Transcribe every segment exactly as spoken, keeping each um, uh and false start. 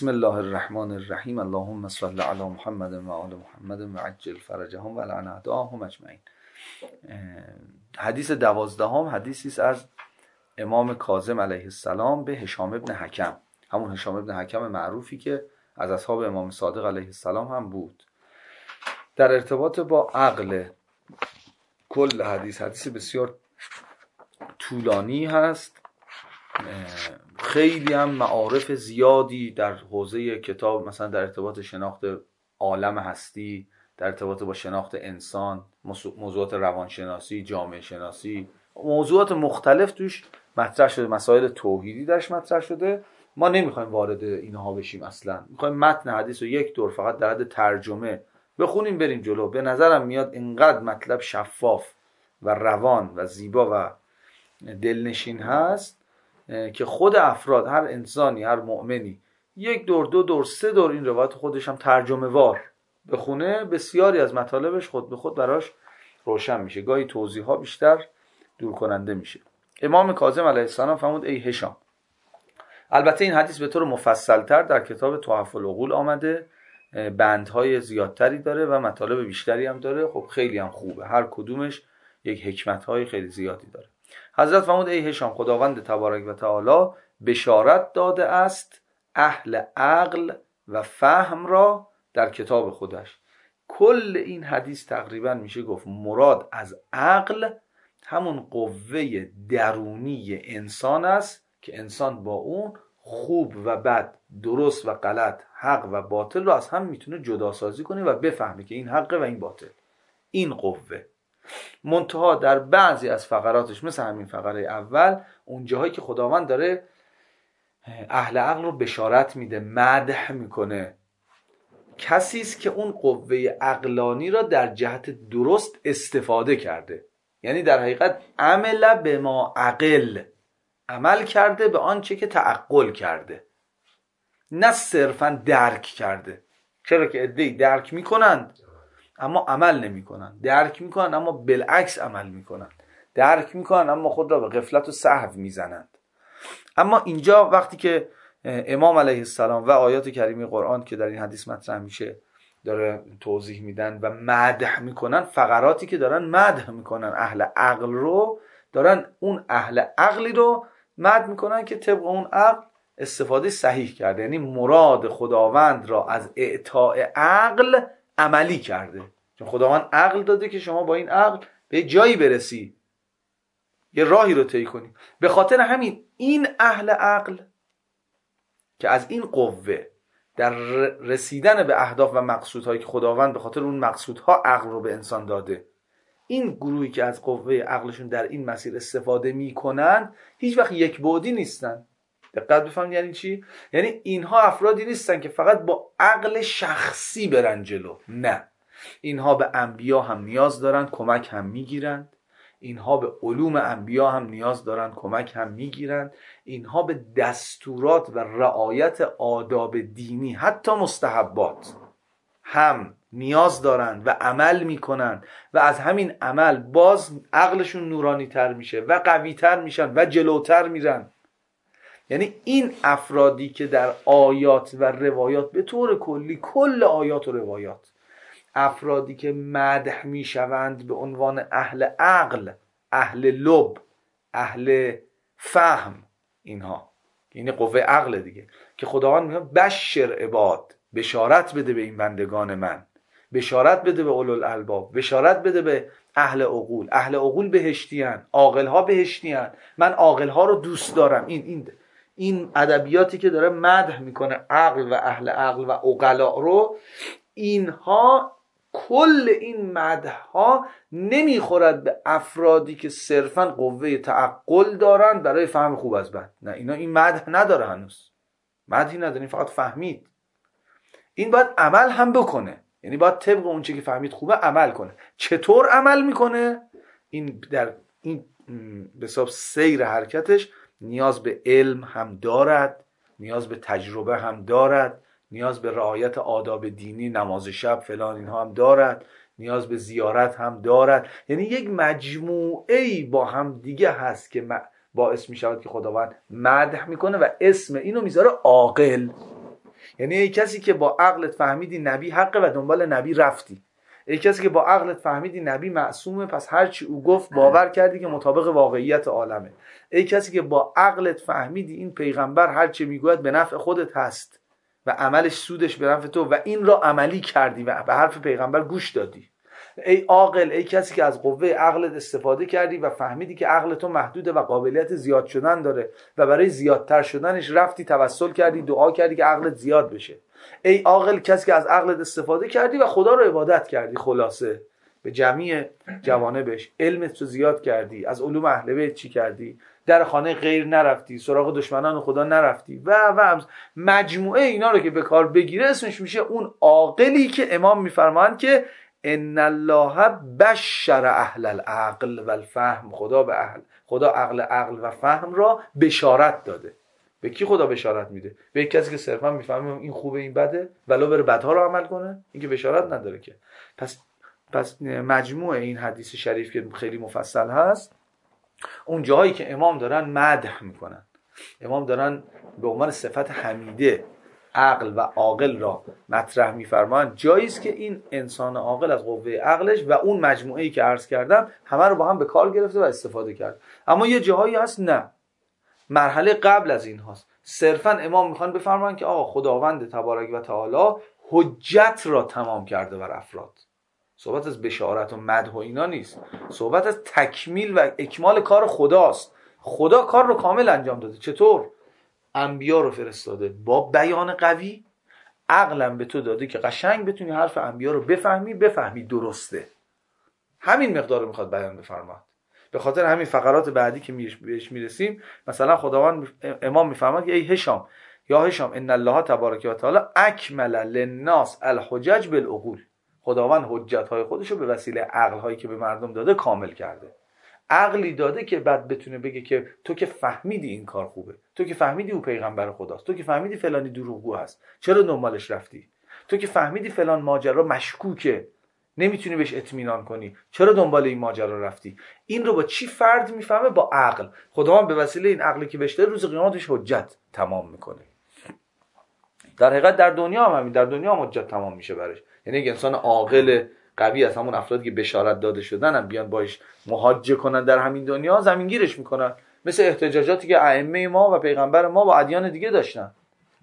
بسم الله الرحمن الرحیم. اللهم صل علی محمد و آل محمد و عجل فرجهم و لعن اعداءهم اجمعین. حدیث دوازدهم حدیثی است از امام کاظم علیه السلام به هشام ابن حکم، همون هشام ابن حکم معروفی که از اصحاب امام صادق علیه السلام هم بود. در ارتباط با عقل کل حدیث حدیث بسیار طولانی هست، خیلی هم معارف زیادی در حوزه کتاب، مثلا در ارتباط شناخت عالم هستی، در ارتباط با شناخت انسان، موضوعات روانشناسی، جامعه شناسی، موضوعات مختلف توش مطرح شده، مسائل توحیدی درش مطرح شده. ما نمیخوایم وارد اینها بشیم، اصلا میخوایم متن حدیث رو یک دور فقط در حد ترجمه بخونیم بریم جلو. به نظرم میاد اینقدر مطلب شفاف و روان و زیبا و دلنشین هست که خود افراد، هر انسانی، هر مؤمنی یک دور، دو دور، سه دور این روایت خودش هم ترجمه وار بخونه، بسیاری از مطالبش خود به خود براش روشن میشه، گاهی توضیح ها بیشتر دور کننده میشه. امام کاظم علیه السلام فرمود ای هشام. البته این حدیث به طور مفصل تر در کتاب تحف العقول آمده، بندهای زیادتری داره و مطالب بیشتری هم داره. خب خیلی هم خوبه، هر کدومش یک حکمتهای خیلی زیادی داره. حضرت فرمود ای هشام، خداوند تبارک و تعالی بشارت داده است اهل عقل و فهم را در کتاب خودش. کل این حدیث تقریبا میشه گفت مراد از عقل همون قوه درونی انسان است که انسان با اون خوب و بد، درست و غلط، حق و باطل رو از هم میتونه جدا سازی کنه و بفهمه که این حقه و این باطل. این قوه منتها در بعضی از فقراتش، مثل همین فقره اول، اون جاهایی که خداوند داره اهل عقل رو بشارت میده، مدح میکنه، کسی است که اون قوه عقلانی را در جهت درست استفاده کرده، یعنی در حقیقت عمل به ما عقل، عمل کرده به آنچه که تعقل کرده، نه صرفا درک کرده. چرا که عده‌ای درک میکنند اما عمل نمی کنند، درک می کنند اما بالعکس عمل می کنند، درک می کنند اما خود را به غفلت و سهو می زنند. اما اینجا وقتی که امام علیه السلام و آیات کریمه قرآن که در این حدیث مطرح میشه داره توضیح میدن و مدح میکنن، فقراتی که دارن مدح میکنن اهل عقل رو، دارن اون اهل عقلی رو مدح میکنن که طبق اون عقل استفاده صحیح کرده، یعنی مراد خداوند را از اعطاء عقل عملی کرده. چون خداوند عقل داده که شما با این عقل به جایی برسی، یه راهی رو طی کنی. به خاطر همین این اهل عقل که از این قوه در رسیدن به اهداف و مقصودهایی که خداوند به خاطر اون مقصودها عقل رو به انسان داده، این گروهی که از قوه عقلشون در این مسیر استفاده میکنن هیچ وقت یک بعدی نیستن. دقت بفهمید یعنی چی؟ یعنی اینها افرادی نیستن که فقط با عقل شخصی برن جلو، نه، اینها به انبیا هم نیاز دارن، کمک هم میگیرند، اینها به علوم انبیا هم نیاز دارن، کمک هم میگیرند، اینها به دستورات و رعایت آداب دینی، حتی مستحبات هم نیاز دارن و عمل میکنن و از همین عمل باز عقلشون نورانی تر میشه و قوی تر میشن و جلوتر میرن. یعنی این افرادی که در آیات و روایات به طور کلی، کل آیات و روایات، افرادی که مدح میشوند به عنوان اهل عقل، اهل لب، اهل فهم، اینها یعنی قوه عقل دیگه، که خداوند میگه بشر عباد، بشارت بده به این بندگان من، بشارت بده به اولو الالباب، بشارت بده به اهل عقول. اهل عقول بهشتیان، عاقل ها بهشتیان، من عاقل ها رو دوست دارم. این این این ادبیاتی که داره مدح میکنه عقل و اهل عقل و عقلا رو، اینها کل این مدح ها نمیخورد به افرادی که صرفا قوه تعقل دارن برای فهم خوب از بد. نه، اینا این مدح نداره، هنوز مدحی نداره، فقط فهمید. این باید عمل هم بکنه، یعنی باید طبق اون چیزی که فهمید خوبه عمل کنه. چطور عمل میکنه؟ این در این به حساب سیر حرکتش نیاز به علم هم دارد، نیاز به تجربه هم دارد، نیاز به رعایت آداب دینی، نماز شب فلان اینها هم دارد، نیاز به زیارت هم دارد. یعنی یک مجموعه‌ای با هم دیگه هست که باعث می شود که خداوند مدح میکنه و اسم اینو میذاره عاقل. یعنی ای کسی که با عقلت فهمیدی نبی حقه و دنبال نبی رفتی، ای کسی که با عقلت فهمیدی نبی معصومه پس هر چی او گفت باور کردی که مطابق واقعیت عالمه، ای کسی که با عقلت فهمیدی این پیغمبر هر چی میگوید به نفع خودت هست و عملش سودش به نفع تو و این را عملی کردی و به حرف پیغمبر گوش دادی. ای عاقل، ای کسی که از قوه عقلت استفاده کردی و فهمیدی که عقل تو محدوده و قابلیت زیاد شدن داره و برای زیادتر شدنش رفتی توسل کردی، دعا کردی که عقلت زیاد بشه. ای عاقل، کسی که از عقلت استفاده کردی و خدا رو عبادت کردی، خلاصه به جمعی جوانبش علمت رو زیاد کردی، از علوم اهل بیت چی کردی، در خانه غیر نرفتی، سراغ دشمنان خدا نرفتی و و مجموعه اینا رو که به کار بگیره اسمش میشه اون عاقلی که امام میفرمایند که ان الله بشر اهل العقل و الفهم، خدا به اهل خدا عقل عقل و فهم را بشارت داده. به کی خدا بشارت میده؟ به کسی که صرفا میفهمه این خوبه این بده ولو بره بدها رو عمل کنه، این که بشارت نداره که. پس پس مجموع این حدیث شریف که خیلی مفصل هست، اون جاهایی که امام دارن مدح میکنن، امام دارن به عنوان صفت حمیده عقل و عاقل را مطرح میفرمان، جایی است که این انسان عاقل از قوه عقلش و اون مجموعه‌ای که عرض کردم همه رو با هم به کار گرفته و استفاده کرد. اما یه جاهایی هست نه، مرحله قبل از این هاست، صرفا امام میخوان بفرمان که آقا خداوند تبارک و تعالی حجت را تمام کرده بر افراد. صحبت از بشارت و مدح و اینا نیست، صحبت از تکمیل و اکمال کار خداست. خدا کار رو کامل انجام داده. چطور؟ انبیا رو فرستاده با بیان قوی، عقلم به تو داده که قشنگ بتونی حرف انبیا رو بفهمی، بفهمی درسته. همین مقدار رو میخواد بیان بفرماد. به خاطر همین فقرات بعدی که بهش میرسیم، مثلا خداوند امام میفرماد که ای هشام یا هشام ان الله تبارک و تعالی اکمل للناس الحجج بالعقول، خداوند حجت های خودش رو به وسیله عقل هایی که به مردم داده کامل کرده. عقلی داده که بعد بتونه بگه که تو که فهمیدی این کار خوبه، تو که فهمیدی او پیغمبر خداست، تو که فهمیدی فلانی دروغگو هست چرا دنبالش رفتی، تو که فهمیدی فلان ماجرا مشکوکه نمیتونی بهش اطمینان کنی چرا دنبال این ماجرا رفتی. این رو با چی فرد میفهمه؟ با عقل. خداوند به وسیله این عقلی که بهش داده روز قیامتش حجت تمام میکنه. در حقیقت در دنیا هم همین، در دنیا هم حجت تمام میشه برش. یعنی یک انسان عاقل قوی از همون افرادی که بشارت داده شدن هم بیان باش محاجه کنن در همین دنیا، زمینگیرش میکنن، مثل احتجاجاتی که ائمه ما و پیغمبر ما با ادیان دیگه داشتن،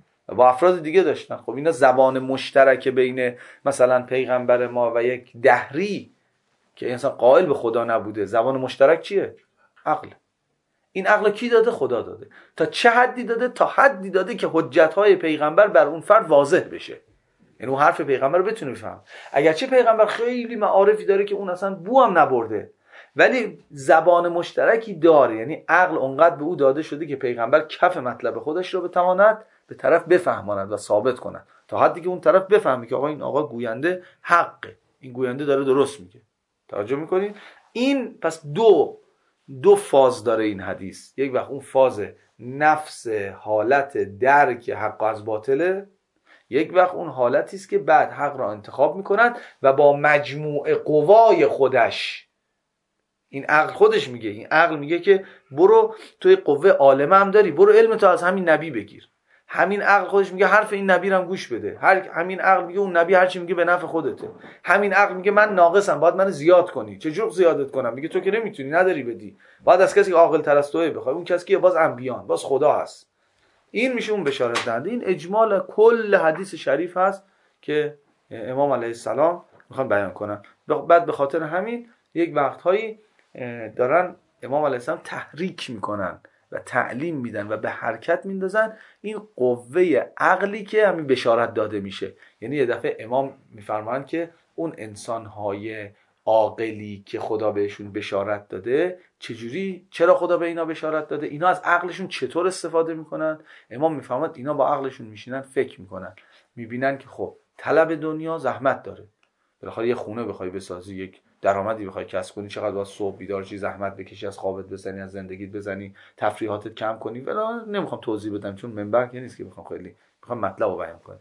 با افراد دیگه داشتن. خب اینا زبان مشترک بین مثلا پیغمبر ما و یک دهری که انسان قائل به خدا نبوده، زبان مشترک چیه؟ عقل. این عقل کی داده؟ خدا داده. تا چه حدی داده؟ تا حدی داده که حجت‌های پیغمبر بر اون فرد واضح بشه، یعنی اون حرف پیغمبر رو بتونه بفهم. اگرچه پیغمبر خیلی معارفی داره که اون اصلا بو هم نبرده، ولی زبان مشترکی داره، یعنی عقل اونقدر به او داده شده که پیغمبر کف مطلب خودش رو بتواند به طرف بفهماند و ثابت کند، تا حدی که اون طرف بفهمه که آقا این آقا گوینده حقه، این گوینده داره درست میگه. توجه میکنید؟ این پس دو دو فاز داره این حدیث. یک وقت اون فاز نفس حالت درک حق از باطله، یک وقت اون حالتی است که بعد حق را انتخاب میکند و با مجموع قوای خودش، این عقل خودش میگه، این عقل میگه که برو توی قوه عالمه هم داری، برو علم تو از همین نبی بگیر. همین عقل خودش میگه حرف این نبی رو هم گوش بده. هر همین عقل میگه اون نبی هر چی میگه به نفع خودته. همین عقل میگه من ناقصم، باید من زیاد کنی. چجور زیادت کنم؟ میگه تو که نمیتونی، نداری بدی، باید از کسی که عاقل تر از توئه بخوای. اون کسی که باز انبیان، باز خدا هست. این میشه اون بشارت دهنده. این اجمال کل حدیث شریف هست که امام علیه السلام میخوان بیان کنن. بعد به خاطر همین یک وقتهایی دارن امام علیه السلام تحریک میکنن و تعلیم میدن و به حرکت میندازن این قوه عقلی که همین بشارت داده میشه. یعنی یه دفعه امام میفرمایند که اون انسانهای عاقلی که خدا بهشون بشارت داده چجوری، چرا خدا به اینا بشارت داده، اینا از عقلشون چطور استفاده میکنن. امام میفرماد اینا با عقلشون میشینن فکر میکنن، میبینن که خب طلب دنیا زحمت داره، بالاخره یه خونه بخوای بسازی، یک درآمدی بخوای کسب کنی، چقدر باید صبح بیدار شی، زحمت بکشی، از خوابت بزنی، از زندگیت بزنی، تفریحاتت کم کنی. ولی نمیخوام توضیح بدم چون منبر که نیست که بخوام خیلی میخوام مطلب رو بیان کنم.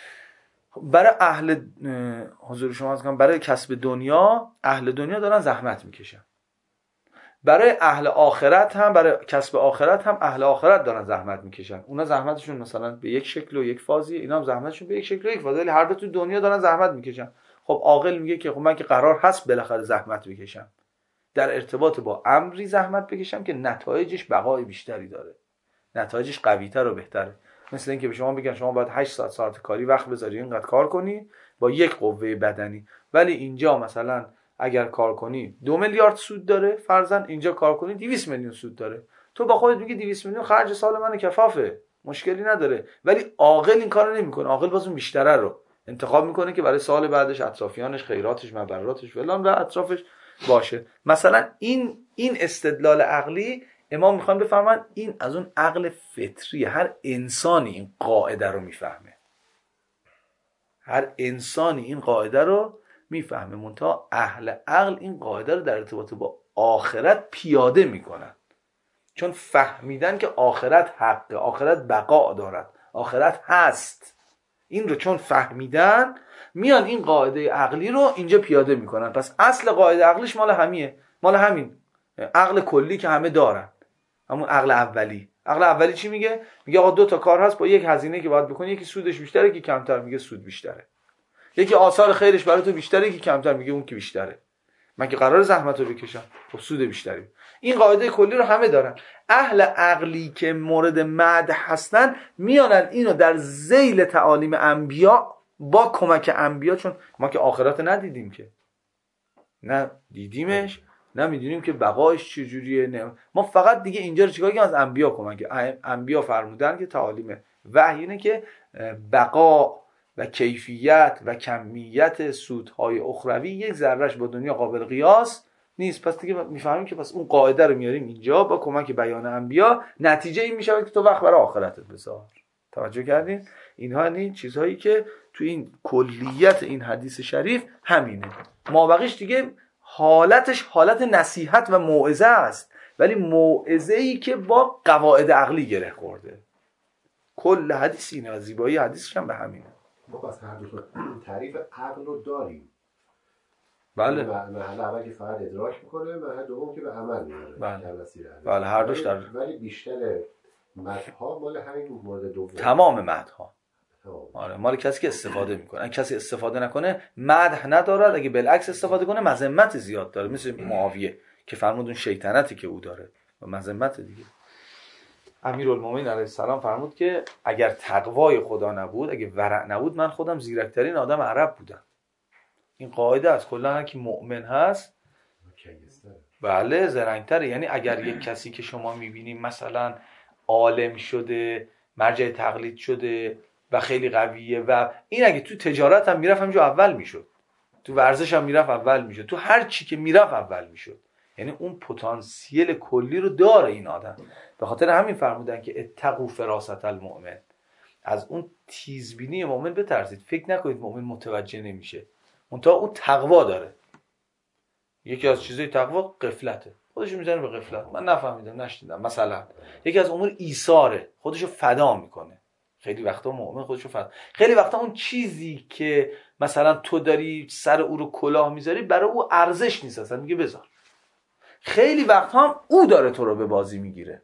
برای اهل حضور شما از کنم، برای کسب دنیا اهل دنیا دارن زحمت میکشن. برای اهل آخرت هم، برای کسب آخرت هم اهل آخرت دارن زحمت میکشن. اونا زحمتشون مثلا به یک شکل و یک فازیه، اینا هم زحمتشون به یک شکل و یک فازیه، ولی هر دو تو دنیا دارن زحمت میکشن. خب عاقل میگه که خب من که قرار هست بالاخره زحمت بکشم، در ارتباط با امری زحمت بکشم که نتایجش بقای بیشتری داره، نتایجش قوی‌تر و بهتره. مثل اینکه به شما بگن شما باید هشت ساعت ساعت کاری وقت بذاری اینقدر کار کنی با یک قوه بدنی، ولی اینجا مثلا اگر کار کنی دو میلیارد سود داره فرضاً، اینجا کار کنی دویست میلیون سود داره. تو با خودت میگی دویست میلیون خرج سال من کفافه، مشکلی نداره، ولی عاقل این کارو نمیکنه. عاقل باز اون بیشتره رو انتخاب میکنه که برای سال بعدش اطرافیانش خیراتش مبراتش فلان و اطرافش باشه. مثلا این این استدلال عقلی امام میخوان بفهمن این از اون عقل فطری، هر انسانی این قاعده رو میفهمه، هر انسانی این قاعده رو میفهمه، منتها اهل عقل این قاعده رو در ارتباط با آخرت پیاده میکنن، چون فهمیدن که آخرت حقه، آخرت بقا دارد، آخرت هست. این رو چون فهمیدن میان این قاعده عقلی رو اینجا پیاده میکنن. پس اصل قاعده عقلیش مال همیه، مال همین عقل کلی که همه دارن، همون عقل اولی. عقل اولی چی میگه؟ میگه آقا دو تا کار هست با یک هزینه که باید بکنی، یکی سودش بیشتره یکی کمتر، میگه سود بیشتره. یکی آثار خیرش برای تو بیشتره یکی کمتر، میگه اون که بیشتره. من که قرار زحمت رو بکشم، خب سود بیشتری. این قاعده کلی رو همه دارن. اهل عقلی که مورد مدح هستن میانن اینو در ذیل تعالیم انبیا با کمک انبیا، چون ما که آخرت ندیدیم، که نه دیدیمش نه میدونیم که بقایش چجوریه، نه ما فقط دیگه اینجا رو چیکار کنیم؟ از انبیا کمک. انبیا فرمودن که تعالیم وحی اینه که بقا و کیفیت و کمیت سودهای اخروی یک ذرهش با دنیا قابل قیاس نیست. پس دیگه میفهمیم که پس اون قاعده رو میاریم اینجا با کمک بیان انبیا، نتیجه این میشه که تو وقت برای آخرتت بذار. توجه کردین؟ اینها این چیزهایی که تو این کلیت این حدیث شریف همینه. مابقیش دیگه حالتش حالت نصیحت و موعظه است، ولی موعظه‌ای که با قواعد عقلی گره خورده. کل حدیث اینه و زیبایی حدیثش هم به همینه. ما پس هر دو تعریف عقل رو داریم. بله. مرحله اول که فقط ادراک میکنه، مرحله دوم که به عمل میاره. بله. بله هر دوش در. ولی بیشتر مدح‌ها مال همین مورد دوم. تمام مدح‌ها. آره مال کسی که استفاده میکنه. اگه کسی استفاده نکنه مدح ندارد، اگه بالعکس استفاده کنه مذمت زیاد داره، مثل معاویه که فرمود اون شیطنتی که او داره و مذمت دیگه. امیرالمومنین علیه السلام فرمود که اگر تقوای خدا نبود، اگه ورع نبود، من خودم زیرکترین آدم عرب بودم. این قاعده است، کلا هر کی مؤمن هست بله زرنگتره. یعنی اگر یک کسی که شما میبینیم مثلا عالم شده، مرجع تقلید شده و خیلی قویه و این اگه تو تجارت هم میرفت همینجا اول میشد، تو ورزش هم میرفت اول میشد، تو هر چی که میرفت اول میشد. یعنی اون پتانسیل کلی رو داره این آدم. به خاطر همین فرمودن که اتقوا فراست المؤمن، از اون تیزبینی مؤمن بترسید. فکر نکنید مؤمن متوجه نمیشه، منتها اون تقوا داره. یکی از چیزای تقوا غفلته، خودشو میزنه به غفلت، من نفهمیدم نشنیدم. مثلا یکی از امور ایثاره، خودشو فدا میکنه. خیلی وقتا مؤمن خودشو فدا، خیلی وقتا اون چیزی که مثلا تو داری سر او رو کلاه میذاری برای او ارزش نیست، اصلا میگه بذار. خیلی وقتا هم او داره تو رو به بازی میگیره،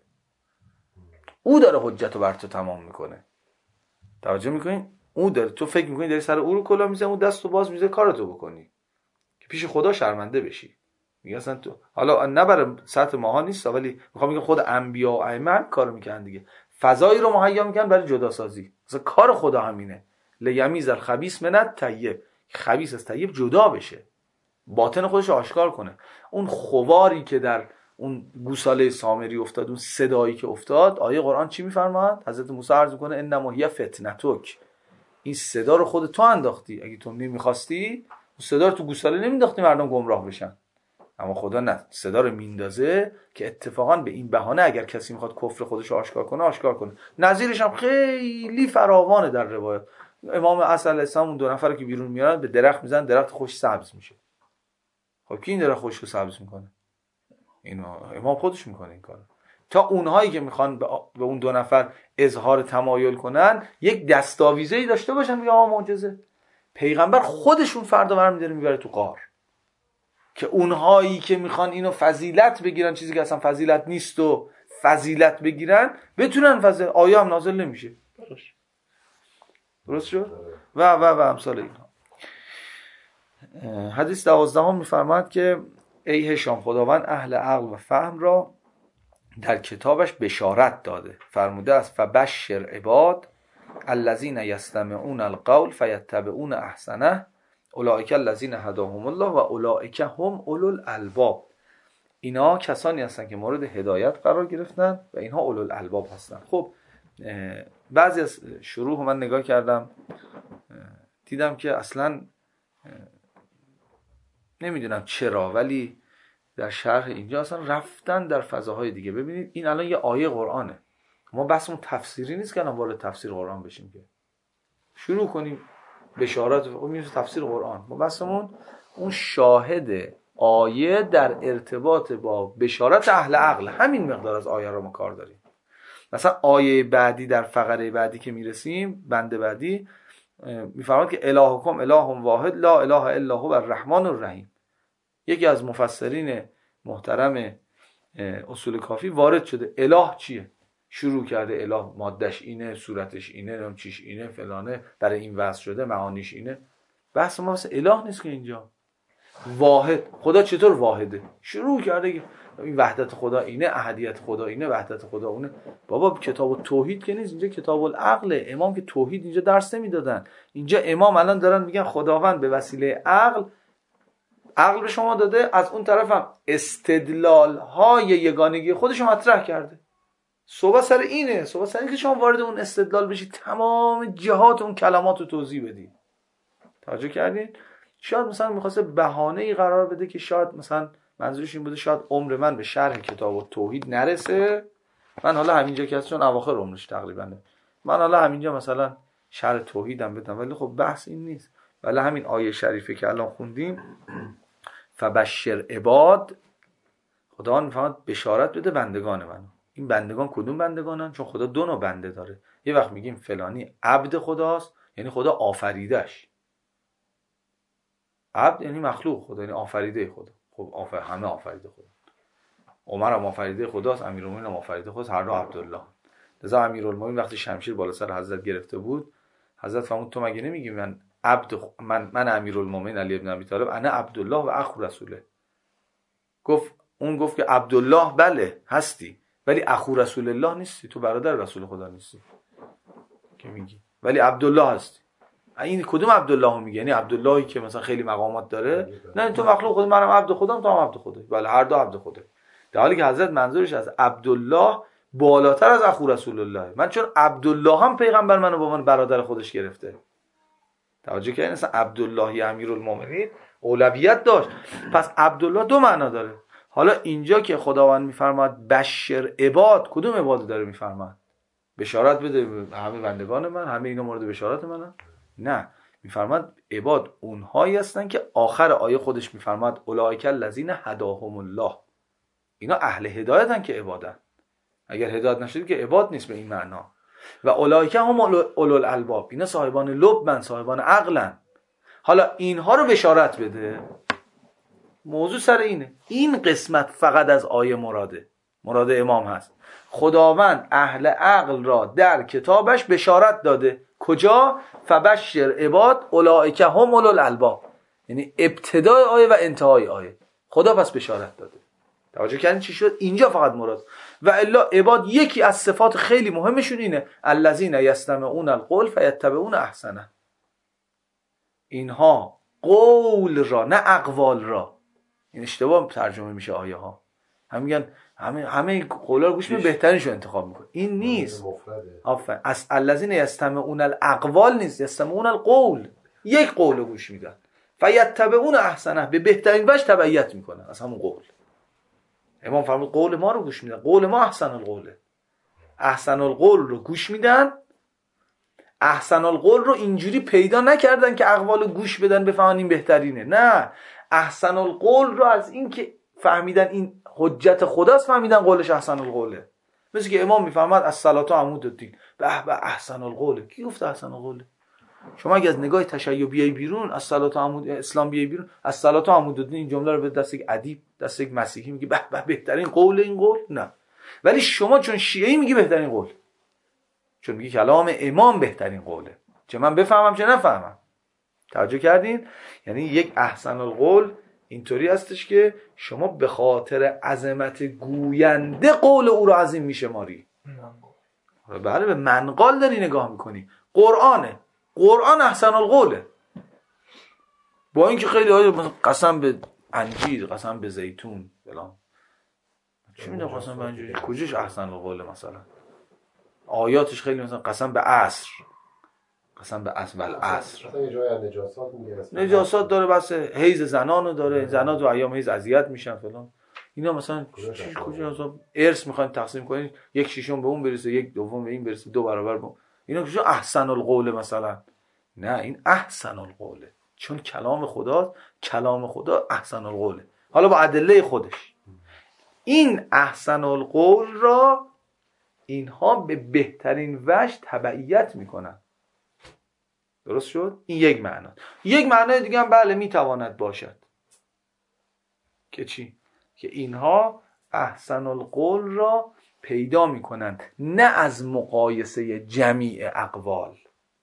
او داره حجت رو بر تو تمام میکنه. توجه میکنین؟ او داره، تو فکر میکنی داری سر او رو کلاه میزنی، اون دستو باز میذاره کارتو بکنی که پیش خدا شرمنده بشی. میگه اصلا تو حالا نه برای سطح ماها نیست، ولی میخوام میگم خود انبیا و ائمه کارو میکنن دیگه، فضایی رو مهیا میکنن برای جدا سازی. اصلا کار خدا همینه، لیمیز الخبیث من الطیب، خبیث از طیب جدا بشه، باطن خودش رو آشکار کنه. اون خواری که در اون گوساله سامری افتاد، اون صدایی که افتاد، آیه قرآن چی میفرماد؟ حضرت موسی عرض میکنه انما هی فتنتک، این صدا رو خود تو انداختی، اگه تو نمیخواستی اون صدا رو تو گوساله نمینداختی مردم گمراه بشن. اما خدا نه، صدا رو میندازه که اتفاقا به این بهانه اگر کسی میخواد کفر خودش رو آشکار کنه آشکار کنه. نظیرش هم خیلی فراوانه در روایت. امام عصر علیه السلام اون دو نفر که بیرون میارن به درخت میزنن، درخت خوش سبز میشه. خب کی این درخت خوش رو سبز میکنه؟ اینو امام خودش میکنه این کارو. تا اونهایی که میخوان به اون دو نفر اظهار تمایل کنن یک دستاویزه‌ای داشته باشن، میگه آقا معجزه. پیغمبر خودشون فردا برمی‌داره میبره تو غار. که اونهایی که میخوان اینو فضیلت بگیرن، چیزی که اصلا فضیلت نیست و فضیلت بگیرن، بتونن فضیلت. آیه هم نازل نمیشه. درست شد؟ و و و امثال اینها. حدیث دوازدهم میفرماد که ای هشام، خداوند اهل عقل و فهم را در کتابش بشارت داده، فرموده است فبشر عباد الذین یستمعون القول فیتبعون احسنه اولئک الذین هداهم الله و اولئک هم اولو الالباب. اینا کسانی هستن که مورد هدایت قرار گرفتن و اینها اولو الالباب هستن. خب بعضی از شروح من نگاه کردم، دیدم که اصلا نمیدونم چرا، ولی در شرح اینجا اصلا رفتن در فضاهای دیگه. ببینید این الان یه آیه قرآنه، ما بحثمون تفسیری نیست که الان وارد تفسیر قرآن بشیم که شروع کنیم بشارات و تفسیر قرآن. ما بحثمون اون شاهد آیه در ارتباط با بشارت اهل عقل، همین مقدار از آیه رو ما کار داریم. مثلا آیه بعدی در فقره بعدی که میرسیم، بند بعدی میفرماد که الهکم اله واحد لا اله الا هو الرحمن الرحیم. یکی از مفسرین محترم اصول کافی وارد شده اله چیه، شروع کرده اله مادش اینه، صورتش اینه، نام چیش اینه، فلانه، برای این وضع شده، معانیش اینه. بحث ما مثلا اله نیست که اینجا. واحد، خدا چطور واحده؟ شروع کرده که این وحدت خدا اینه، احدیت خدا اینه، وحدت خدا اونه. بابا کتاب توحید که نیست، اینجا کتاب العقله. امام که توحید اینجا درس نمیدادن. اینجا امام الان دارن میگن خداوند به وسیله عقل عقل به شما داده، از اون طرف هم استدلال های یگانگی خودش رو مطرح کرده. صحبت سر اینه، صحبت سر اینه که شما وارد اون استدلال بشید، تمام جهات اون کلمات رو توضیح بدید. توجه کردین؟ شاید مثلا میخواسته بهانه‌ای قرار بده که شاید مثلا منظورش این بوده شاید عمر من به شرح کتاب توحید نرسه، من حالا همینجا که هست، چون اواخر عمرش تقریبا، من حالا همینجا مثلا شرح توحیدم بدم. ولی خب بحث این نیست. ولی همین آیه شریفه که الان خوندیم فبشر عباد، خداوند میفهمد بشارت بده بندگان من. این بندگان کدوم بندگانن؟ چون خدا دو نوع بنده داره. یه وقت میگیم فلانی عبد خداست، یعنی خدا آفریدهش. عبد یعنی مخلوق خدا، یعنی آفریده خدا. خب آفر همه آفریده خدا. عمر هم آفریده خداست، امیرالمومنین هم آفریده خداست، هر دو عبدالله. لذا امیرالمومنین وقتی شمشیر بالا سر حضرت گرفته بود، حضرت فرمود تو مگه نمیگی من عبد من من امیرالمومنین علی ابن ابی طالب انا عبدالله و اخو رسوله؟ گفت اون گفت که عبدالله بله هستی، ولی اخو رسول الله نیستی، تو برادر رسول خدا نیستی که میگی، ولی عبدالله هستی. این کدوم عبدالله میگه؟ یعنی عبداللهی که مثلا خیلی مقامات داره؟ نه تو مخلوق خود، منم عبد خودم، تو هم عبد خودی. بله هر دو عبد خوده. در حالی که حضرت منظورش از عبدالله بالاتر از اخو رسول الله. من چون عبدالله هم پیغمبر منو به عنوان برادر خودش گرفته. توجه کردین؟ مثلا عبدالله امیرالمومنین اولویت داشت. پس عبدالله دو معنا داره. حالا اینجا که خداوند میفرماد بشر عباد، کدوم عباد داره میفرماد؟ بشارت بده همه بندگان من، همه اینا مورد بشارت منن؟ نه، میفرماد عباد اونهایی هستن که آخر آیه خودش میفرماد اولئک الذین هداهم الله. اینا اهل هدایتن که عبادن. اگر هدایت نشد که عباد نیست به این معنا. و اولئک هم اولو الالباب، اینا صاحبان لبن، صاحبان عقلن. حالا اینها رو بشارت بده. موضوع سر اینه. این قسمت فقط از آیه مراده، مراد امام هست. خداوند اهل عقل را در کتابش بشارت داده. کجا؟ فبشر عباد اولئک هم اولو الالباب. یعنی ابتدای آیه و انتهای آیه خدا پس بشارت داده. توجه کردین چی شد؟ اینجا فقط مراد. و الا عباد یکی از صفات خیلی مهمشون اینه الذین یستمعون القول فیتبعون احسنه. اینها قول را نه اقوال را، این اشتباه ترجمه میشه آیه ها. هم میگن همه همه قولا رو گوش می بهترینشو انتخاب میکنه. این نیست. آفرین. از الذین یستمعون الاقوال نیست، یستمعون القول. یک قول رو گوش میدن. فیتبعون احسنه، به بهترین وجه تبعیت میکنن از همون قول. امام فرمود قول ما رو گوش میدن. قول ما احسن القوله. احسن القول رو گوش میدن. احسن القول رو اینجوری پیدا نکردن که اقوال گوش بدن بفهمن این بهترینه. نه، احسن القول رو از این که فهمیدن این حجت خداست فهمیدن قولش احسن القوله. مثل که امام میفهمد از صلات و عمود الدین، به به احسن القوله. کی گفت احسن القوله؟ شما اگه از نگاه تشیع بیای بیرون، از صلات عمود اسلام بیای بیرون، از صلات عمودالدین این جمله رو به دست یک ادیب، دست یک مسیحی میگه به به بهترین قول این قول، نه. ولی شما چون شیعی میگی بهترین قول، چون میگی کلام امام بهترین قوله، چه من بفهمم چه نفهمم. توجه کردین؟ یعنی یک احسن القول اینطوری هستش که شما به خاطر عظمت گوینده قول او رو عظیم میشماری. بله، به منقال داری نگاه میکنی. قرآنه، قرآن احسن القوله، با اینکه خیلی های قسم به انجیر، قسم به زیتون فلان، چی میدونم قسم به انجیر کجاش احسن القوله؟ مثلا آیاتش خیلی مثلا قسم به عصر، قسم به عصر و العصر، مثلا یه جای نجاسات میگه، نجاسات داره، بس حیض زنانو داره، زنا تو ایام حیض اذیت میشن فلان. اینا مثلا چی کجا مثلا ارث میخواین تقسیم کنین، یک ششم به اون برسه، یک دوم به این برسه، دو برابر به اینا کجا احسن القول مثلا؟ نه، این احسن القوله، چون کلام خدا، کلام خدا احسن القوله، حالا با ادله خودش. این احسن القول را اینها به بهترین وجه تبعیت میکنن. درست شد؟ این یک معنا. یک معنای دیگه هم بله میتواند باشد که چی؟ که اینها احسن القول را پیدا میکنند نه از مقایسه جمیع اقوال.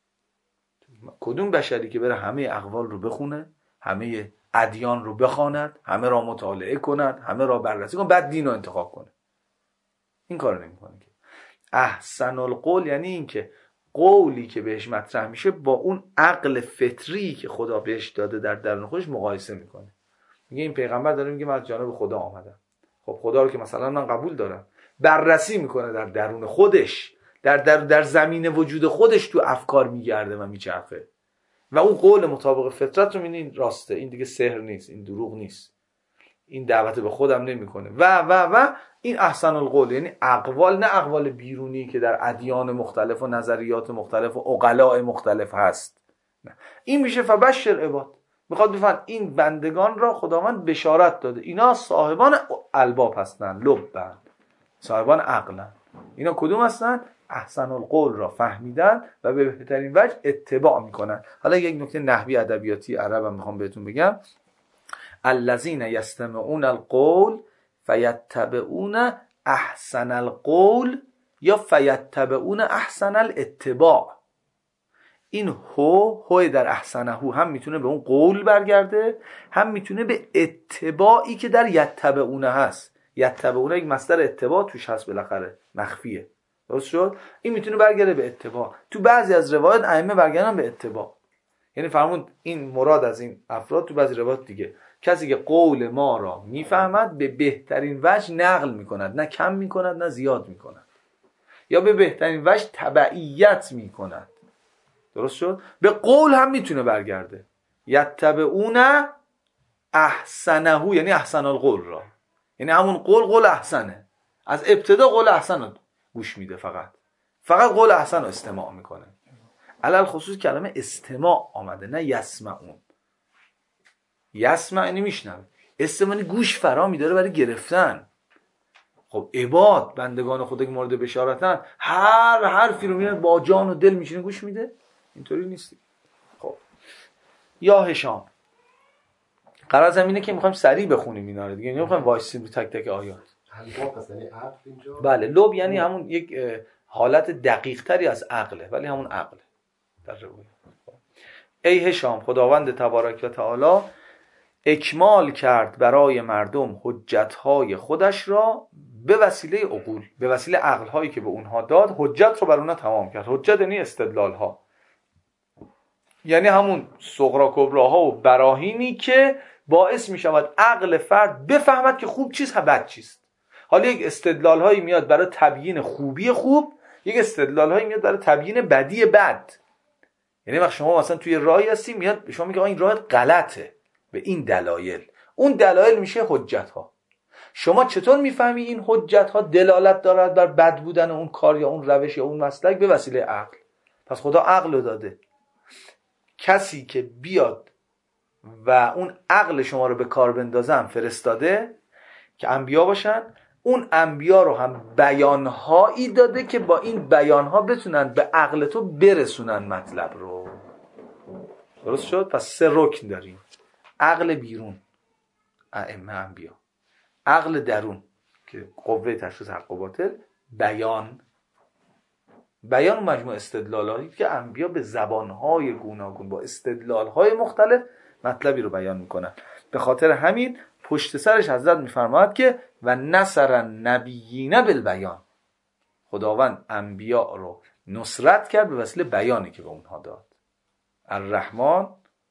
کدوم بشری که بره همه اقوال رو بخونه، همه ادیان رو بخواند، همه را مطالعه کند، همه را بررسی کند، بعد دین رو انتخاب کنه؟ این کار نمیکنه. که احسن القول یعنی این که قولی که بهش مطرح میشه با اون عقل فطری که خدا بهش داده در درون خودش مقایسه میکنه. میگه این پیغمبر داره میگه من از جانب خدا آمدم، خب خدا رو که مثلا من قبول دارم، بررسی میکنه در درون خودش، در در در زمین وجود خودش تو افکار میگرده و میچرخه و اون قول مطابق فطرت رو میبینین راسته، این دیگه سحر نیست، این دروغ نیست، این دعوت به خودم نمیکنه و و و این احسن القول، یعنی اقوال، نه اقوال بیرونی که در ادیان مختلف و نظریات مختلف و عقلاء مختلف هست، نه. این میشه فبشر عباد، میخواد بفهم این بندگان را خداوند بشارت داده، اینا صاحبان الباب هستن، لبن، صاحبان عقلن. اینا کدوم هستن؟ احسن القول را فهمیدن و به بهترین وجه اتباع میکنن. حالا یک نکته نحوی ادبیاتی عربم میخوام بهتون بگم، الذین یستمعون القول فیتبعون احسن القول یا فیتبعون احسن الاتباع. این هو هو در احسنه هم میتونه به اون قول برگرده، هم میتونه به اتباعی که در یتبعونه هست. یتبعونه یک مصدر اتباع توش هست، بالاخره مخفیه، درست شد؟ این میتونه برگرده به اتباع. تو بعضی از روایات ائمه برگردن به اتباع، یعنی فرمود این مراد از این افراد تو بعضی روایات دیگه کسی که قول ما را میفهمد به بهترین وجه نقل میکند، نه کم میکند نه زیاد میکند، یا به بهترین وجه تبعیت میکند. درست شد؟ به قول هم میتونه برگرده، یتبعون احسنه، یعنی احسن القول را، یعنی همون قول قول احسنه، از ابتدا قول احسن رو گوش میده، فقط فقط قول احسن رو استماع میکنه. علل خصوص کلمه استماع آمده، نه یسمعون. یسمع یعنی میشنوه، استماع گوش فرا میداره برای گرفتن. خب عباد، بندگان خدا که مورد بشارتن، هر حرفی رو میاد با جان و دل میشینه گوش میده؟ اینطوری نیستی. خب یا هشام، قرار زمینه که میخوایم سریع بخونیم اینا رو دیگه، نمیخوایم وایسیم تک تک آیات. بله، لب یعنی همون یک حالت دقیق تری از عقله، ولی همون عقله در روی. ای هشام، خداوند تبارک و تعالی اکمال کرد برای مردم حجتهای خودش را به وسیله عقول، به وسیله عقلهایی که به اونها داد، حجت رو بر اونها تمام کرد. حجت یعنی استدلالها، یعنی همون صغرا کبراها و براهینی که باعث می شود عقل فرد بفهمد که خوب چیست و بد چیست. حالا یک استدلال هایی میاد برای تبیین خوبی خوب، یک استدلال هایی میاد برای تبیین بدی بد. یعنی وقتی شما مثلا توی راهی هستی، میاد به شما میگه این راه غلطه به این دلایل، اون دلایل میشه حجت ها. شما چطور میفهمی این حجت ها دلالت دارد بر بد بودن اون کار یا اون روش یا اون مسلک؟ به وسیله عقل. پس خدا عقل رو داده. کسی که بیاد و اون عقل شما رو به کار بندازه هم فرستاده که انبیا باشن، اون انبیا رو هم بیانهایی داده که با این بیانها بتونن به عقل تو برسونن مطلب رو. درست شد؟ پس سه رکن داریم: عقل بیرون ائمه انبیا، عقل درون که قوه تشخیص حق و باطل، بیان بیان و مجموع استدلالایی که انبیا به زبانهای گوناگون با استدلالهای مختلف مطلبی رو بیان میکنن. به خاطر همین پشت سرش حضرت میفرماید که و نصر النبیین بالبیان، خداوند انبیا رو نصرت کرد به وسیله بیانی که به اونها داد. الرحمن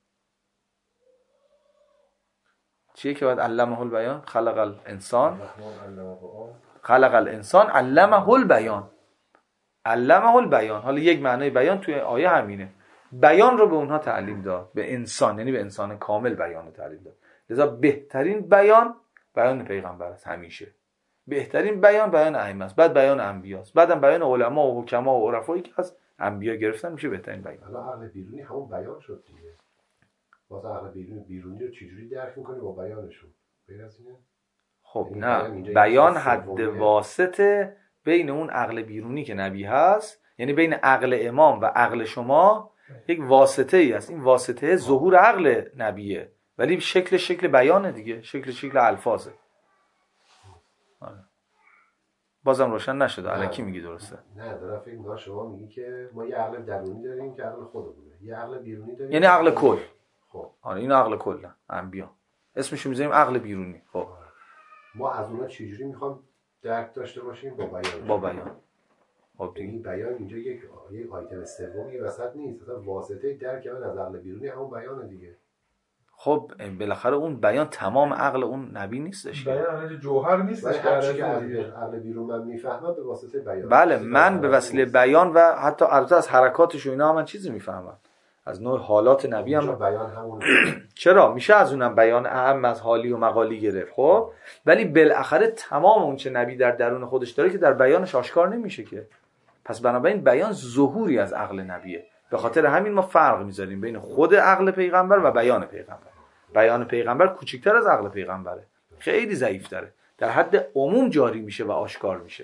چیه که باید علمه البیان؟ خلق الانسان خلق الانسان علمه البیان، علمه البیان. حالا یک معنی بیان توی آیه همینه، بیان رو به اونها تعلیم داد، به انسان، یعنی به انسان کامل بیان رو تعلیم داد. لذا بهترین بیان بیان پیغمبر است، همیشه بهترین بیان بیان ائمه است، بعد بیان انبیاست، بعدم بیان علما و حکما و عرفایی که از انبیا گرفتن میشه بهترین بیان. حالا عقل بیرونی همون بیان شد دیگه. واسه عقل بیرونی بیرونی رو چجوری درک می‌کنی با بیانشون؟ غیر از اینه؟ خب نه، بیان حد واسطه بین اون عقل بیرونی که نبی هست، یعنی بین عقل امام و عقل شما یک واسطه ای هست. این واسطه ظهور عقل نبیه، ولی شکل شکل بیانه دیگه، شکل شکل الفاظه. آره. بازم روشن نشده، الکی میگی درسته؟ نه دارم فکر می‌کنم شما میگی که ما یه عقل درونی داریم که عقل خودمونه، یه عقل بیرونی داریم یعنی عقل کل. خب آره این عقل کل انبیا اسمشو میذاریم عقل بیرونی. خب ما از اونها چجوری میخوام درک داشته باشیم؟ با بیان. با بیان. خب این بیان اینجا یک یک آیتم سومی وسط نیست، اصلا واسطه درک من از عقل بیرونی همون بیانه دیگه. خب بالاخره اون بیان تمام عقل اون نبی نیستش، بیان جوهر نیستش که عقل بیرون من میفهمم به واسطه بیان. بله من به وسیله بیان و حتی البته از حرکاتش و اینا هم من چیزی میفهمم، از نوع حالات نبی هم بیان همون. چرا میشه از اونم بیان اهم از حالی و مقالی گرفت. خب ولی بالاخره تمام اون چه نبی در درون خودش داره که در بیانش آشکار نمیشه که، پس بنابراین بیان ظهوری از عقل نبیه. به خاطر همین ما فرق میذاریم بین خود عقل پیغمبر و بیان پیغمبر. بیان پیغمبر کوچکتر از عقل پیغمبره، خیلی ضعیف‌تره، در حد عموم جاری میشه و آشکار میشه.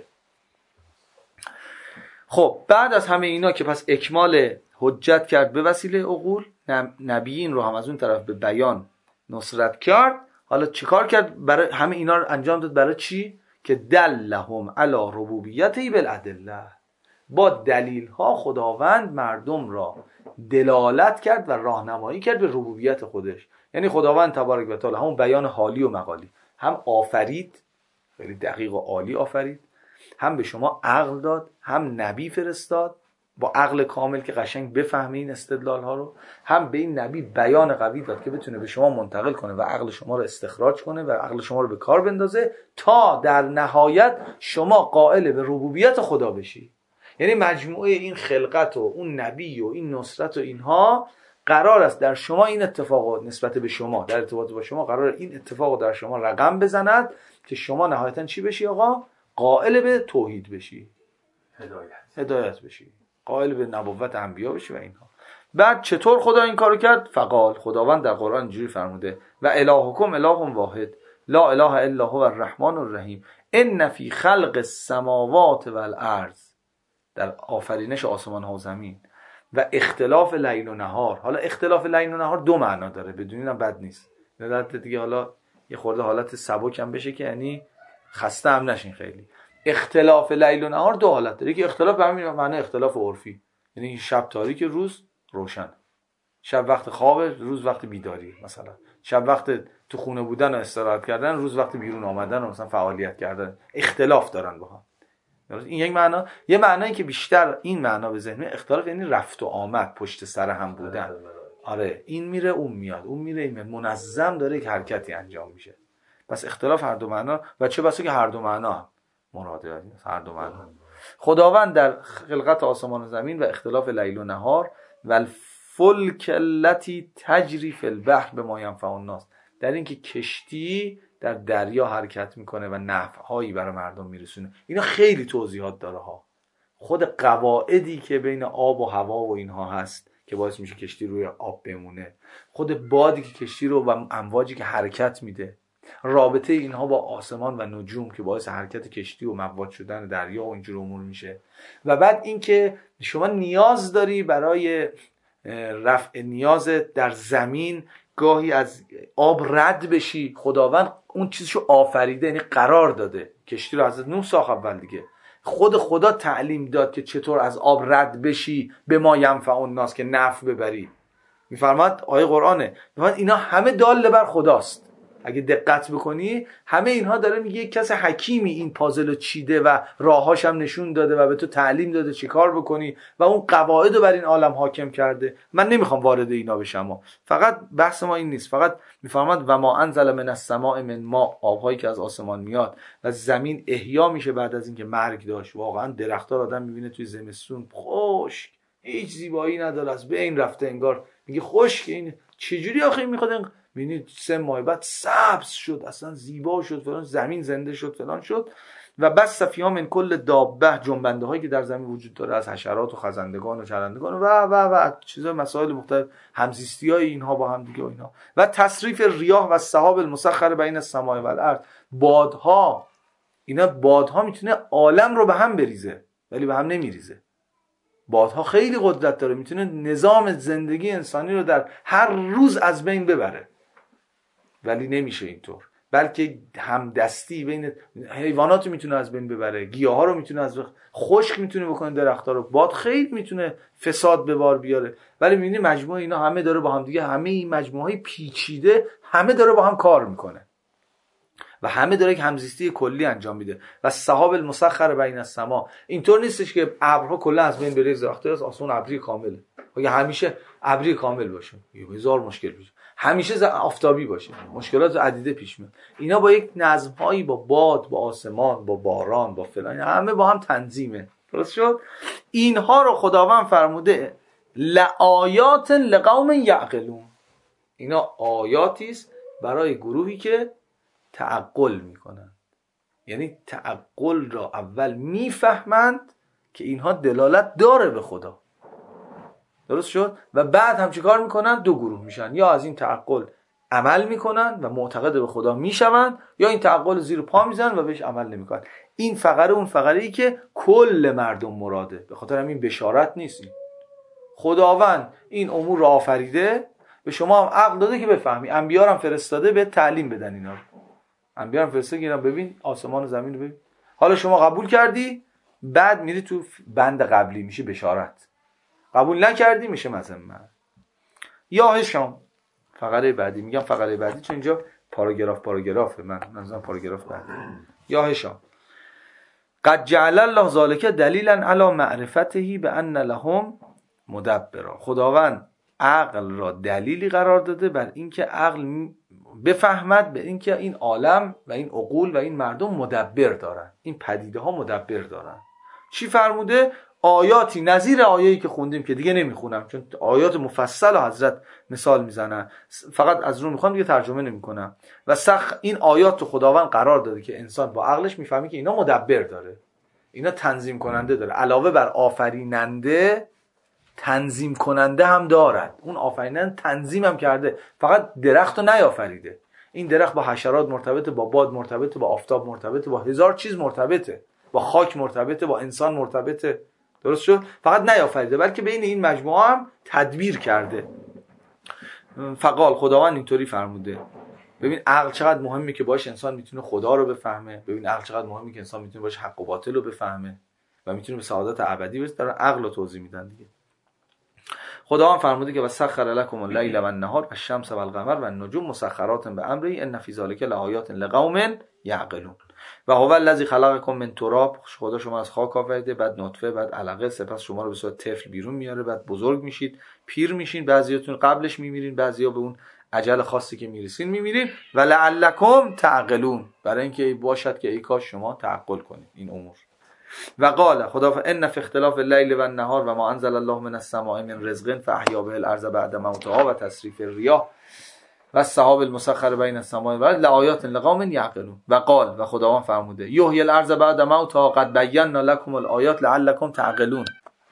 خب بعد از همه اینا که پس اکمال حجت کرد به وسیله عقول، نبیین رو هم از اون طرف به بیان نصرت کرد، حالا چیکار کرد؟ برای همه اینا رو انجام داد. برای چی؟ که دلهم علی ربوبیته بالادله، با دلیل ها خداوند مردم را دلالت کرد و راهنمایی کرد به ربوبیت خودش. یعنی خداوند تبارک و تعالی همون بیان حالی و مقالی هم آفرید، خیلی دقیق و عالی آفرید، هم به شما عقل داد، هم نبی فرستاد با عقل کامل که قشنگ بفهمه این استدلال ها رو، هم به این نبی بیان قوی داد که بتونه به شما منتقل کنه و عقل شما رو استخراج کنه و عقل شما رو به کار بندازه تا در نهایت شما قائل به ربوبیت خدا بشی. یعنی مجموعه این خلقت و اون نبی و این نصرت و اینها قرار است در شما این اتفاقات نسبت به شما در ارتباط با شما قرار این اتفاق در شما رقم بزند که شما نهایتا چی بشی آقا؟ قائل به توحید بشی، هدایت هدایت بشی، قائل به نبوت انبیا بشی و اینها. بعد چطور خدا این کارو کرد؟ فقال، خداوند در قرآن اینجوری فرموده و الهکم اله واحد لا اله الا هو الرحمن الرحیم ان فی خلق السماوات والارض، در آفرینش آسمان ها و زمین و اختلاف لیل و نهار. حالا اختلاف لیل و نهار دو معنا داره، بدونینم بد نیست، نظرت دیگه حالا یه خورده حالت سبک هم بشه که یعنی خسته هم نشین خیلی. اختلاف لیل و نهار دو حالت داره، که اختلاف به همین معنی اختلاف عرفی، یعنی شب تاریک روز روشن، شب وقت خواب روز وقت بیداری، مثلا شب وقت تو خونه بودن و استراحت کردن روز وقت بیرون آمدن و مثلا فعالیت کردن، اختلاف دارن با هم. این یک معنا. یه معنایی که بیشتر این معنا به ذهن اختلاف یعنی رفت و آمد، پشت سر هم بودن. آره این میره اون میاد، اون میره این میاد، منظم داره یک حرکتی انجام میشه. پس اختلاف هر دو معنا و چه بسا که هر دو معنا مراده هر دو معنا. خداوند در خلقت آسمان و زمین و اختلاف لیل و نهار و الفلک التي تجری فی البحر بما ینفع الناس، در اینکه کشتی در دریا حرکت میکنه و نفعهایی برای مردم میرسونه. اینا خیلی توضیحات داره ها. خود قواعدی که بین آب و هوا و اینها هست که باعث میشه کشتی روی آب بمونه، خود بادی که کشتی رو و امواجی که حرکت میده، رابطه اینها با آسمان و نجوم که باعث حرکت کشتی و مواج شدن دریا و اینجور امور میشه. و بعد اینکه شما نیاز داری برای رفع نیاز در زمین، گاهی از آب رد بشی. خداوند اون چیزشو آفریده، یعنی قرار داده. کشتی رو حضرت نوح ساخت اول دیگه، خود خدا تعلیم داد که چطور از آب رد بشی به ما ینفع الناس، که نفع ببری. میفرماد آیه قرآنه، میفرماد اینا همه دال بر خداست. اگه دقت بکنی همه اینها داره میگه یک کس حکیمی این پازل رو چیده و راهاش هم نشون داده و به تو تعلیم داده چی کار بکنی و اون قواعد رو بر این عالم حاکم کرده. من نمیخوام وارد اینا بشم، فقط بحث ما این نیست. فقط میفرماد و ما انزل من السماء من ماء، آبهایی که از آسمان میاد و زمین احیا میشه بعد از اینکه مرگ داشت. واقعا درخت‌ها آدم میبینه توی زمستون خشک، هیچ زیبایی نداره، از بین رفته، انگار میگه خشک. این چجوری آخه میخواد؟ ببینید سه ماه بعد سبز شد، اصلا زیبا شد، فلان، زمین زنده شد، فلان شد. و بس فیها من کل دابه، جنبنده هایی که در زمین وجود داره، از حشرات و خزندگان و چرندگان و و و چیزا، مسائل مختلف، همزیستی های اینها با هم دیگه و اینها. و تصریف ریاح و السحاب المسخر بین السماء و الارض، بادها، اینا بادها میتونه عالم رو به هم بریزه ولی به هم نمیریزه. بادها خیلی قدرت داره، میتونه نظام زندگی انسانی رو در هر روز از بین ببره، ولی نمیشه اینطور. بلکه همدستی بین حیوانات رو میتونه از بین ببره، گیاها رو میتونه از بین، خشک میتونه بکنه درخت‌ها رو، باد خیلی میتونه فساد به بار بیاره. ولی میبینی مجموعه اینا همه داره با هم دیگه، همه این مجموعه‌های پیچیده همه داره با هم کار میکنه و همه داره یک همزیستی کلی انجام میده. و السحاب المسخر بین السما، اینطور نیستش که ابرها کلا از بین بره، درخت‌ها از آسمون ابری کامله، اگه همیشه ابری کامل باشه یه هزار مشکل باشه، همیشه آفتابی باشه مشکلات عدیده پیش میاد. اینا با یک نظم‌هایی، با باد، با آسمان، با باران، با فلان، همه با هم تنظیمه. درست شد؟ اینها رو خداوند فرموده لآیات لقوم یعقلون، اینا آیاتی است برای گروهی که تعقل میکنن. یعنی تعقل را اول میفهمند که اینها دلالت داره به خدا. درست شد؟ و بعد هم چی کار میکنن؟ دو گروه میشن، یا از این تعقل عمل میکنن و معتقد به خدا میشون، یا این تعقل زیر پا میزنن و بهش عمل نمیکنن. این فقره اون فقره ای که کل مردم مراده، به خاطر همین بشارت نیست. خداوند این امور را آفریده، به شما هم عقل داده که بفهمی، انبیا هم فرستاده به تعلیم بدن اینا. انبیا هم فرستاده که اینا ببین آسمان و زمین رو ببین. حالا شما قبول کردی، بعد میری تو بند قبلی میشه بشارت. قبول نکردی میشه مذمت. یا هشام فقره بعدی، میگم فقره بعدی چون اینجا پاراگراف پاراگرافه، من منظورم پاراگراف بعدی. یا هشام قد جعل الله ذلک دلیلا علی معرفته بان لهم مدبرا، خداوند عقل را دلیلی قرار داده بر اینکه عقل بفهمد به اینکه این عالم و این عقول و این مردم مدبر دارن، این پدیده ها مدبر دارن. چی فرموده؟ آیاتی نظیر آیه‌ای که خوندیم که دیگه نمیخونم چون آیات مفصل حضرت مثال میزنن، فقط از رو میخوام دیگه ترجمه نمیکنم. و سخ این آیات تو خداوند قرار داده که انسان با عقلش میفهمی که اینا مدبر داره، اینا تنظیم کننده داره، علاوه بر آفریننده تنظیم کننده هم دارد. اون آفریننده تنظیم هم کرده، فقط درخت رو نیافریده. این درخت با حشرات مرتبطه، با باد مرتبطه، با آفتاب مرتبطه، با هزار چیز مرتبطه، با خاک مرتبطه، با انسان مرتبطه. درست شد؟ فقط نیافریده بلکه بین این مجموعه هم تدبیر کرده. فقال خداوند اینطوری فرموده. ببین عقل چقدر مهمه که باش انسان میتونه خدا رو بفهمه. ببین عقل چقدر مهمه که انسان میتونه باش حق و باطل رو بفهمه و میتونه به سعادت ابدی برسه. دارن عقل رو توضیح میدن دیگه. خداوند فرموده که وسخر لكم الليل والنهار والشمس والقمر والنجوم مسخرات بأمره ان فی ذلک لآیات لقوم یعقلون. و هو الذی خلقکم من تراب، خدا شما از خاک آفریده، بعد نطفه، بعد علقه، سپس شما رو به صورت طفل بیرون میاره، بعد بزرگ میشید، پیر میشین، بعضیاتون قبلش میمیرین، بعضیا به اون اجل خاصی که میرسین میمیرین. و لعلکم تعقلون، برای اینکه باشد که ای کاش شما تعقل کنید این امور. و قال خدا ان فی اختلاف اللیل و النهار و ما انزل الله من السماء من رزق فاحیا به الارض بعد موتها و تصریف الریاح و السحاب المسخر بین السماء و الارض لآیات لقوم یعقلون. و قال و خداوند فرموده یحیی الارض بعد موتها قد بینا لكم الآیات لعلکم تعقلون.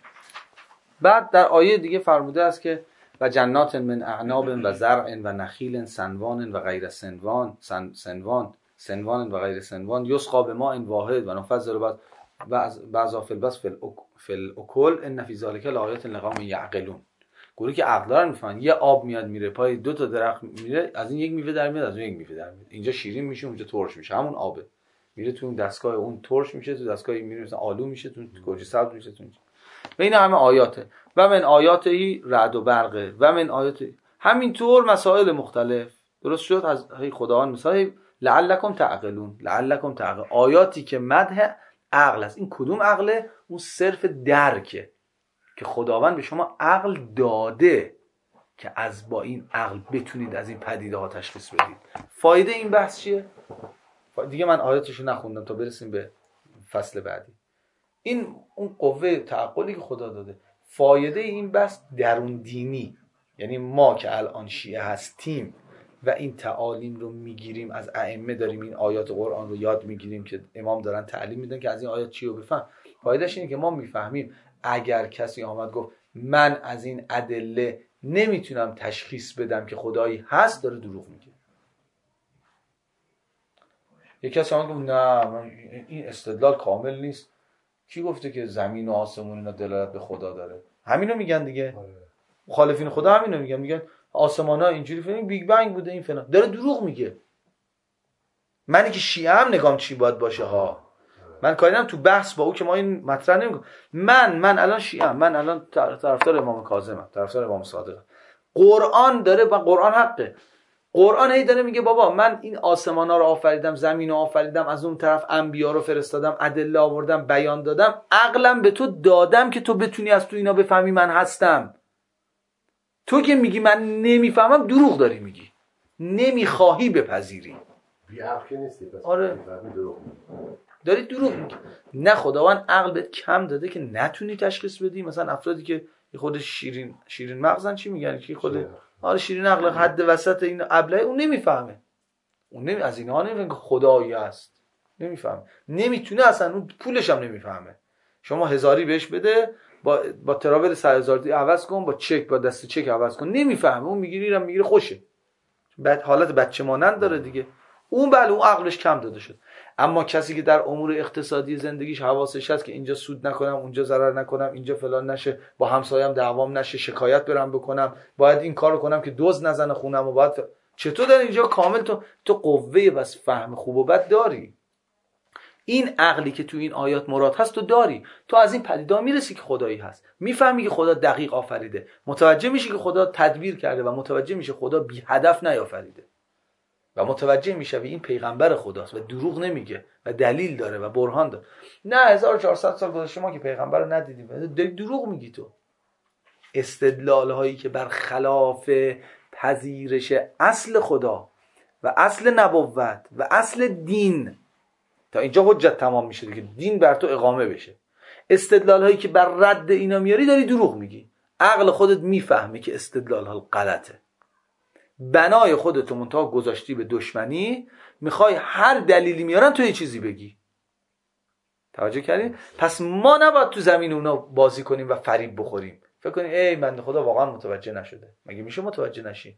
بعد در آیه دیگه فرموده است که و جنات من اعناب و زرع و نخیل سنوان و غیر سنوان سن سنوان سنوان و غیر سنوان یسقى بماء واحد و نفضل بعد بعض بعض فی البس فی الاکل ان فی ذلک لآیات لقوم یعقلون. گروهی که عقل دارن میفهمن یه آب میاد میره پای دو تا درخت میره، از این یک میوه در میاد، از اون یک میوه در میاد. اینجا شیرین میشه اونجا ترش میشه، همون آبه میره تو اون دستگاه اون ترش میشه، تو دستگاه میره مثلا آلو میشه، تو گوجه سبز میشه تو. و این همه آیاته. و من آیاتی رعد و برقه و من آیاتی همینطور مسائل مختلف. درست شد؟ از خداوند مثلا لعلکم تعقلون، لعلکم تعقل، آیاتی که مدح عقل است. این کدوم عقله؟ اون صرف درکه که خداوند به شما عقل داده که از با این عقل بتونید از این پدیده ها تشخیص بدید. فایده این بحث چیه؟ دیگه من آیاتشو نخوندم تا برسیم به فصل بعدی. این اون قوه تعقلی که خدا داده. فایده این بحث درون دینی، یعنی ما که الان شیعه هستیم و این تعالیم رو میگیریم از ائمه، داریم این آیات قرآن رو یاد میگیریم که امام دارن تعلیم میدن که از این آیات چی رو بفهم. فایدهش اینه که ما میفهمیم اگر کسی آمد گفت من از این ادله نمیتونم تشخیص بدم که خدایی هست، داره دروغ میگه. یک کسی آمد گفت نه من این استدلال کامل نیست، کی گفته که زمین و آسمون اینا دلالت به خدا داره؟ همینو میگن دیگه. مخالفین خدا همینو میگن، میگن آسمان‌ها اینجوری فلان بیگ بنگ بوده این فلان. داره دروغ میگه. منی که شیعه هم نگام چی باید باشه ها. من کاری ندارم تو بحث با او که ما این مطرح نمی‌کنیم. من من الان شیعه ام، من الان طرفدار امام کاظمم، طرفدار امام صادقم. قرآن داره و قرآن حقه. قرآن هی داره میگه بابا من این آسمانا رو آفریدم، زمین رو آفریدم، از اون طرف انبیا رو فرستادم، ادله آوردم، بیان دادم، عقلم به تو دادم که تو بتونی از تو اینا بفهمی من هستم. تو که میگی من نمیفهمم، دروغ داری میگی، نمیخواهی بپذیری. بی عقل نیستی. آره داری دروغ میگی. نه خداوند عقل بهت کم داده که نتونی تشخیص بدی. مثلا افرادی که خود شیرین شیرین مغزن چی میگن که خود آره شیرین عقل حد وسط این ابله، اون نمیفهمه، اون نمی از اینها نمیفهمه که خدایی هست، نمیفهمه، نمیتونه اصلا، اون پولش هم نمیفهمه. شما هزاری بهش بده با با تراول سه هزار دی عوض کن، با چک با دست چک عوض کن، نمیفهمه. اون میگیریرم میگیره خوشه، بعد حالت بچه مانند داره دیگه. اون بله اون عقلش کم داده شد. اما کسی که در امور اقتصادی زندگیش حواسش هست که اینجا سود نکنم، اونجا ضرر نکنم، اینجا فلان نشه، با همسایم دعوام نشه، شکایت برم بکنم، باید این کارو کنم که دزد نزنه خونم و باید ف... چطور در اینجا کامل تو تو قوه بس فهم خوب و بد داری. این عقلی که تو این آیات مراد هست تو داری، تو از این پدیده میرسی که خدایی هست، میفهمی که خدا دقیق آفریده، متوجه میشی که خدا تدبیر کرده و متوجه میشه خدا بی هدف نیافریده و متوجه میشوی این پیغمبر خداست و دروغ نمیگه و دلیل داره و برهان داره. نه هزار و چهارصد سال گذشته ما که پیغمبر رو ندیدیم، داری دروغ میگی. تو استدلال هایی که بر خلاف پذیرش اصل خدا و اصل نبوت و اصل دین، تا اینجا حجت تمام میشه که دین بر تو اقامه بشه، استدلال هایی که بر رد اینا میاری داری دروغ میگی. عقل خودت میفهمه که استدلال ها غلطه، بنای خودتو منتها گذاشتی به دشمنی، میخوای هر دلیلی میارن تو یه چیزی بگی. توجه کردین؟ پس ما نباید تو زمین اونا بازی کنیم و فریب بخوریم، فکر کنیم ای بنده خدا واقعا متوجه نشده. مگه میشه متوجه نشی؟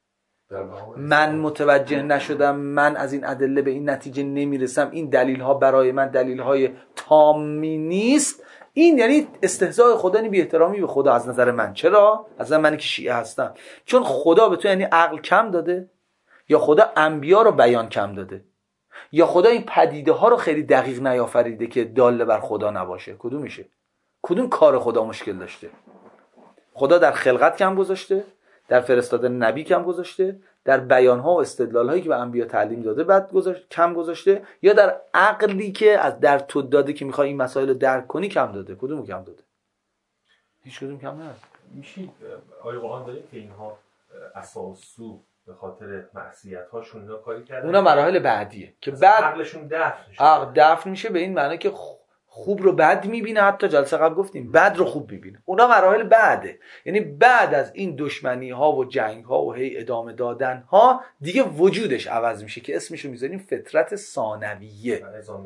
من متوجه نشدم، من از این ادله به این نتیجه نمیرسم، این دلیل ها برای من دلیل های تامی نیست، این یعنی استهزاء خدا، نی بی احترامی به خدا از نظر من. چرا؟ از نظر من که شیعه هستم. چون خدا به تو یعنی عقل کم داده، یا خدا انبیا رو بیان کم داده، یا خدا این پدیده ها رو خیلی دقیق نیافریده که داله بر خدا نباشه. کدوم میشه؟ کدوم کار خدا مشکل داشته؟ خدا در خلقت کم گذاشته، در فرستادن نبی کم گذاشته، در بیان‌ها و استدلال‌هایی که به انبیا تعلیم داده بعد گذاشت کم گذاشته، یا در عقلی که از در تو داده که می‌خوای این مسائل رو درک کنی کم داده؟ کدومو کم داده؟ هیچ کدوم کم نداده. میشه آیه قرآن داره که اینها اساسو به خاطر معصیت‌هاشون اینا کاری کردن، اونا مراحل بعدیه که بعد عقلشون دفن میشه. عقل دفن میشه به این معنی که خوب رو بد میبینه، حتی جلسه قبل گفتیم بد رو خوب میبینه. اونا مراحل بعده، یعنی بعد از این دشمنی ها و جنگ ها و هی ادامه دادن ها دیگه وجودش عوض میشه که اسمشو میذاریم فطرت ثانویه.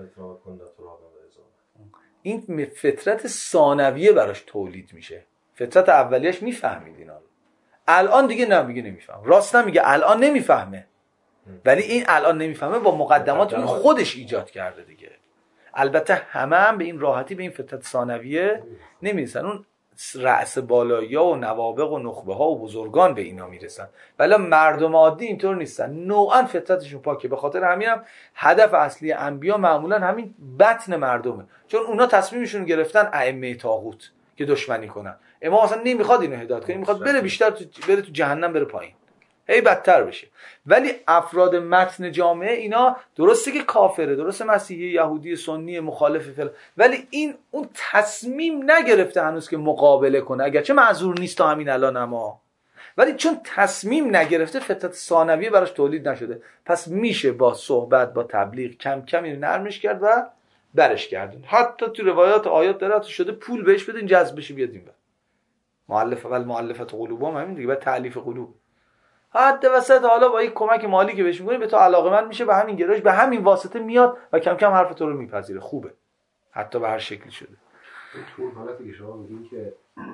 این فطرت ثانویه براش تولید میشه. فطرت اولیش میفهمید اینا رو، الان دیگه نمیگه نمیفهم، راست نمیگه الان نمیفهمه، ولی این الان نمیفهمه با مقدمات خودش ایجاد کرده دیگه. البته همه هم به این راحتی به این فطرت ثانویه نمیرسن. اون رأس بالایی‌ها و نوابغ و نخبه ها و بزرگان به اینا میرسن، ولی مردم عادی اینطور نیستن، نوعا فطرتشون پاکه. به خاطر همین هم هدف اصلی انبیا معمولا همین بطن مردمه، چون اونا تصمیمشون گرفتن ائمه طاغوت که دشمنی کنن. امام اصلا نمیخواد اینو هدایت کنه، میخواد بره بیشتر تو بره تو جهنم، بره پایین، هی بدتر بشه. ولی افراد متن جامعه اینا درسته که کافره، درسته مسیحی، یهودی، سنی، مخالف فلان، ولی این اون تصمیم نگرفته هنوز که مقابله کنه، اگرچه معذور نیست تا همین الان، اما ولی چون تصمیم نگرفته فطرت ثانویه براش تولید نشده، پس میشه با صحبت، با تبلیغ کم کم اینو نرمش کرد و برش کردن. حتی تو روایات آیات داره شده پول بهش بدین جذب بشه بیاد این بر مؤلفه و المؤلفه قلوبهم، همین دیگه، بعد تألیف قلوب حد وسط حالا با یک کمک مالی که بهش می‌کنی به تو علاقه‌مند میشه، به همین گرایش، به همین واسطه میاد و کم کم حرف تو رو میپذیره. خوبه، حتی به هر شکلی شده. تو اون حالتی که شما میگین که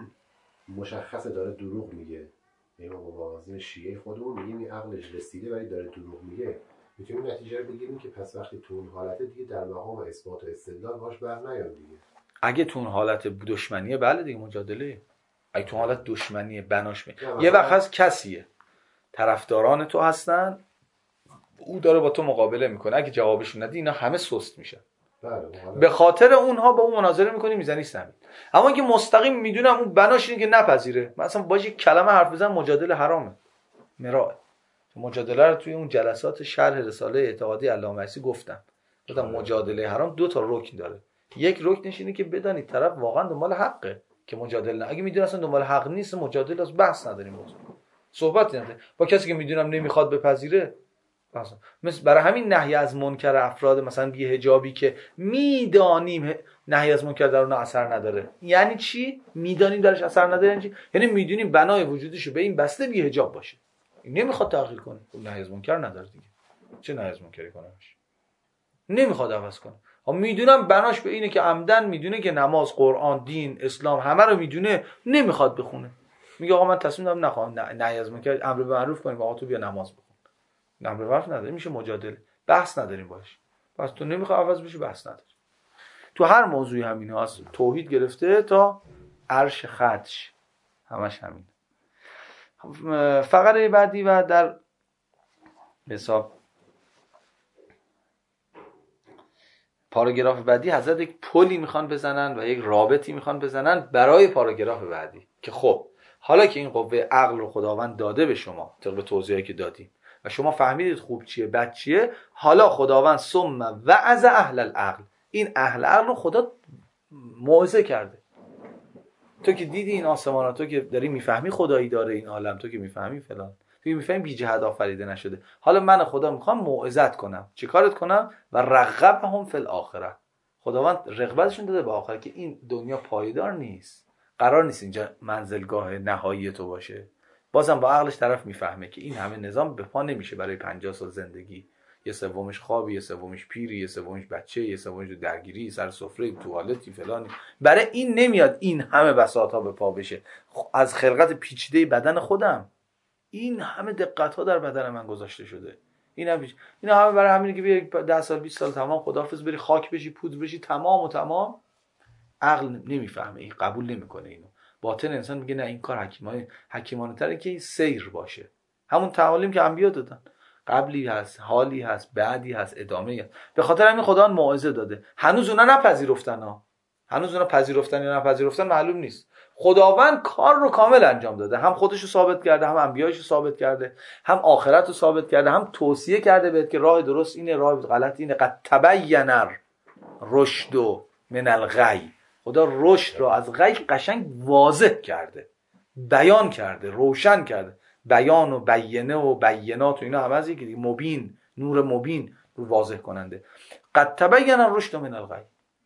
مشخصه داره دروغ میگه، یعنی ما با موازین شیعه خودمون میگیم این عقلش رسیده ولی داره دروغ میگه، میتونیم نتیجه رو بگیریم که پس وقتی تو اون حالته دیگه در مقام اثبات و استدلال باش بر نیاد دیگه. اگه تو اون حالت دشمنیه بله دیگه مجادله. اگه تو حالت دشمنیه بناش می یه وقت هست کسیه طرفداران تو هستن، او داره با تو مقابله میکنه، اگه جوابشون ندی اینا همه سست میشن، به خاطر اونها با اون مناظره میکنی، میزنی سمی. اما اینکه مستقیم میدونم اون بناش اینه که نپذیره، مثلا باشه یک کلمه حرف بزن، مجادله حرامه، مرائه. مجادله رو توی اون جلسات شرح رساله اعتقادی علامه عیسی گفتم، گفتم مجادله حرام دو تا رکن داره. یک رکنش اینه که بدانید طرف واقعا دنبال حقه که مجادله نه. اگه میدونی اصلا دنبال حق نیست، مجادله از بحث نداریم، موضوع صحبت نداره. با کسی که میدونم نمیخواد بپذیره، مثلا مثل برای همین نهی از منکر افراد مثلا بی حجابی که میدانیم نهی از منکر در اون اثر نداره، یعنی چی؟ میدانیم درش اثر نداره یعنی چی؟ یعنی میدونیم بنای وجودشو به این بسته بی حجاب باشه، این نمیخواد تغییر کنه، نهی از منکر نداره دیگه، چه نهی از منکری کنهش؟ نمیخواد عوض کنه. ها میدونم بناش به اینه که عمدن میدونه که نماز، قرآن، دین، اسلام همه رو میدونه، نمیخواد بخونه، میگه آقا من تصمیم دارم نخوام نهی از منکر، امر به معروف کنیم، آقا تو بیا نماز بخون. امر به معروف نداره، میشه مجادله، بحث نداریم باش، پس تو نمیخوای عوض بشی، بحث نداری. تو هر موضوعی همین هست، توحید گرفته تا عرش خدش همش همین. فقره بعدی و در حساب پاراگراف بعدی حضرت یک پلی میخوان بزنن و یک رابطی میخوان بزنن برای پاراگراف بعدی که خب حالا که این قوه عقل رو خداوند داده به شما طبق توضیحی که دادیم و شما فهمیدید خوب چیه بد چیه، حالا خداوند ثم وعظ اهل العقل، این اهل عقل رو خدا موعظه کرده. تو که دیدی این آسمانا، تو که داری میفهمی خدایی داره این عالم، تو که میفهمی فلان، تو که میفهمی بی جهت آفریده نشده، حالا من خدا میخوام موعظت کنم. چیکارت کنم؟ و رغبهم فی الاخره، خداوند رغبتشون داده به آخرت که این دنیا پایدار نیست، قرار نیست اینجا منزلگاه نهایی تو باشه. بازم با عقلش طرف میفهمه که این همه نظام به پا نمیشه برای پنجاه سال زندگی، یه سومش خوابی، یه سومش پیری، یه سومش بچه، یه سومش درگیری سر سفره، توالتی فلانی، برای این نمیاد این همه بساطا به پا بشه. از خلقت پیچیده بدن خودم این همه دقت ها در بدن من گذاشته شده، این هم بیش. اینا همه برای همینه که بیای ده سال بیست سال تمام خداحافظ بری خاک بشی، پودر بشی، تمام و تمام. عقل نمیفهمه، این قبول نمیکنه اینو. باطن انسان میگه نه، این کار حکیمانه حکیمانه تره که سیر باشه، همون تعالیم که انبیا دادن، قبلی هست، حالی هست، بعدی هست، ادامه هست. به خاطر همین خدا موعظه داده. هنوز اونا نپذیرفتن ها، هنوز اونا پذیرفتن یا نپذیرفتن معلوم نیست. خداوند کار رو کامل انجام داده، هم خودش رو ثابت کرده، هم انبیایش رو ثابت کرده، هم آخرت رو ثابت کرده، هم توصیه کرده بهت که راه درست اینه، راه غلط اینه. قد تبین الرشد من الغی، خدا رشد رو از غی قشنگ واضح کرده، بیان کرده، روشن کرده. بیان و بینه و بینات و اینا هم از یکی مبین، نور مبین رو واضح کننده. قد تبین الرشد من الغی،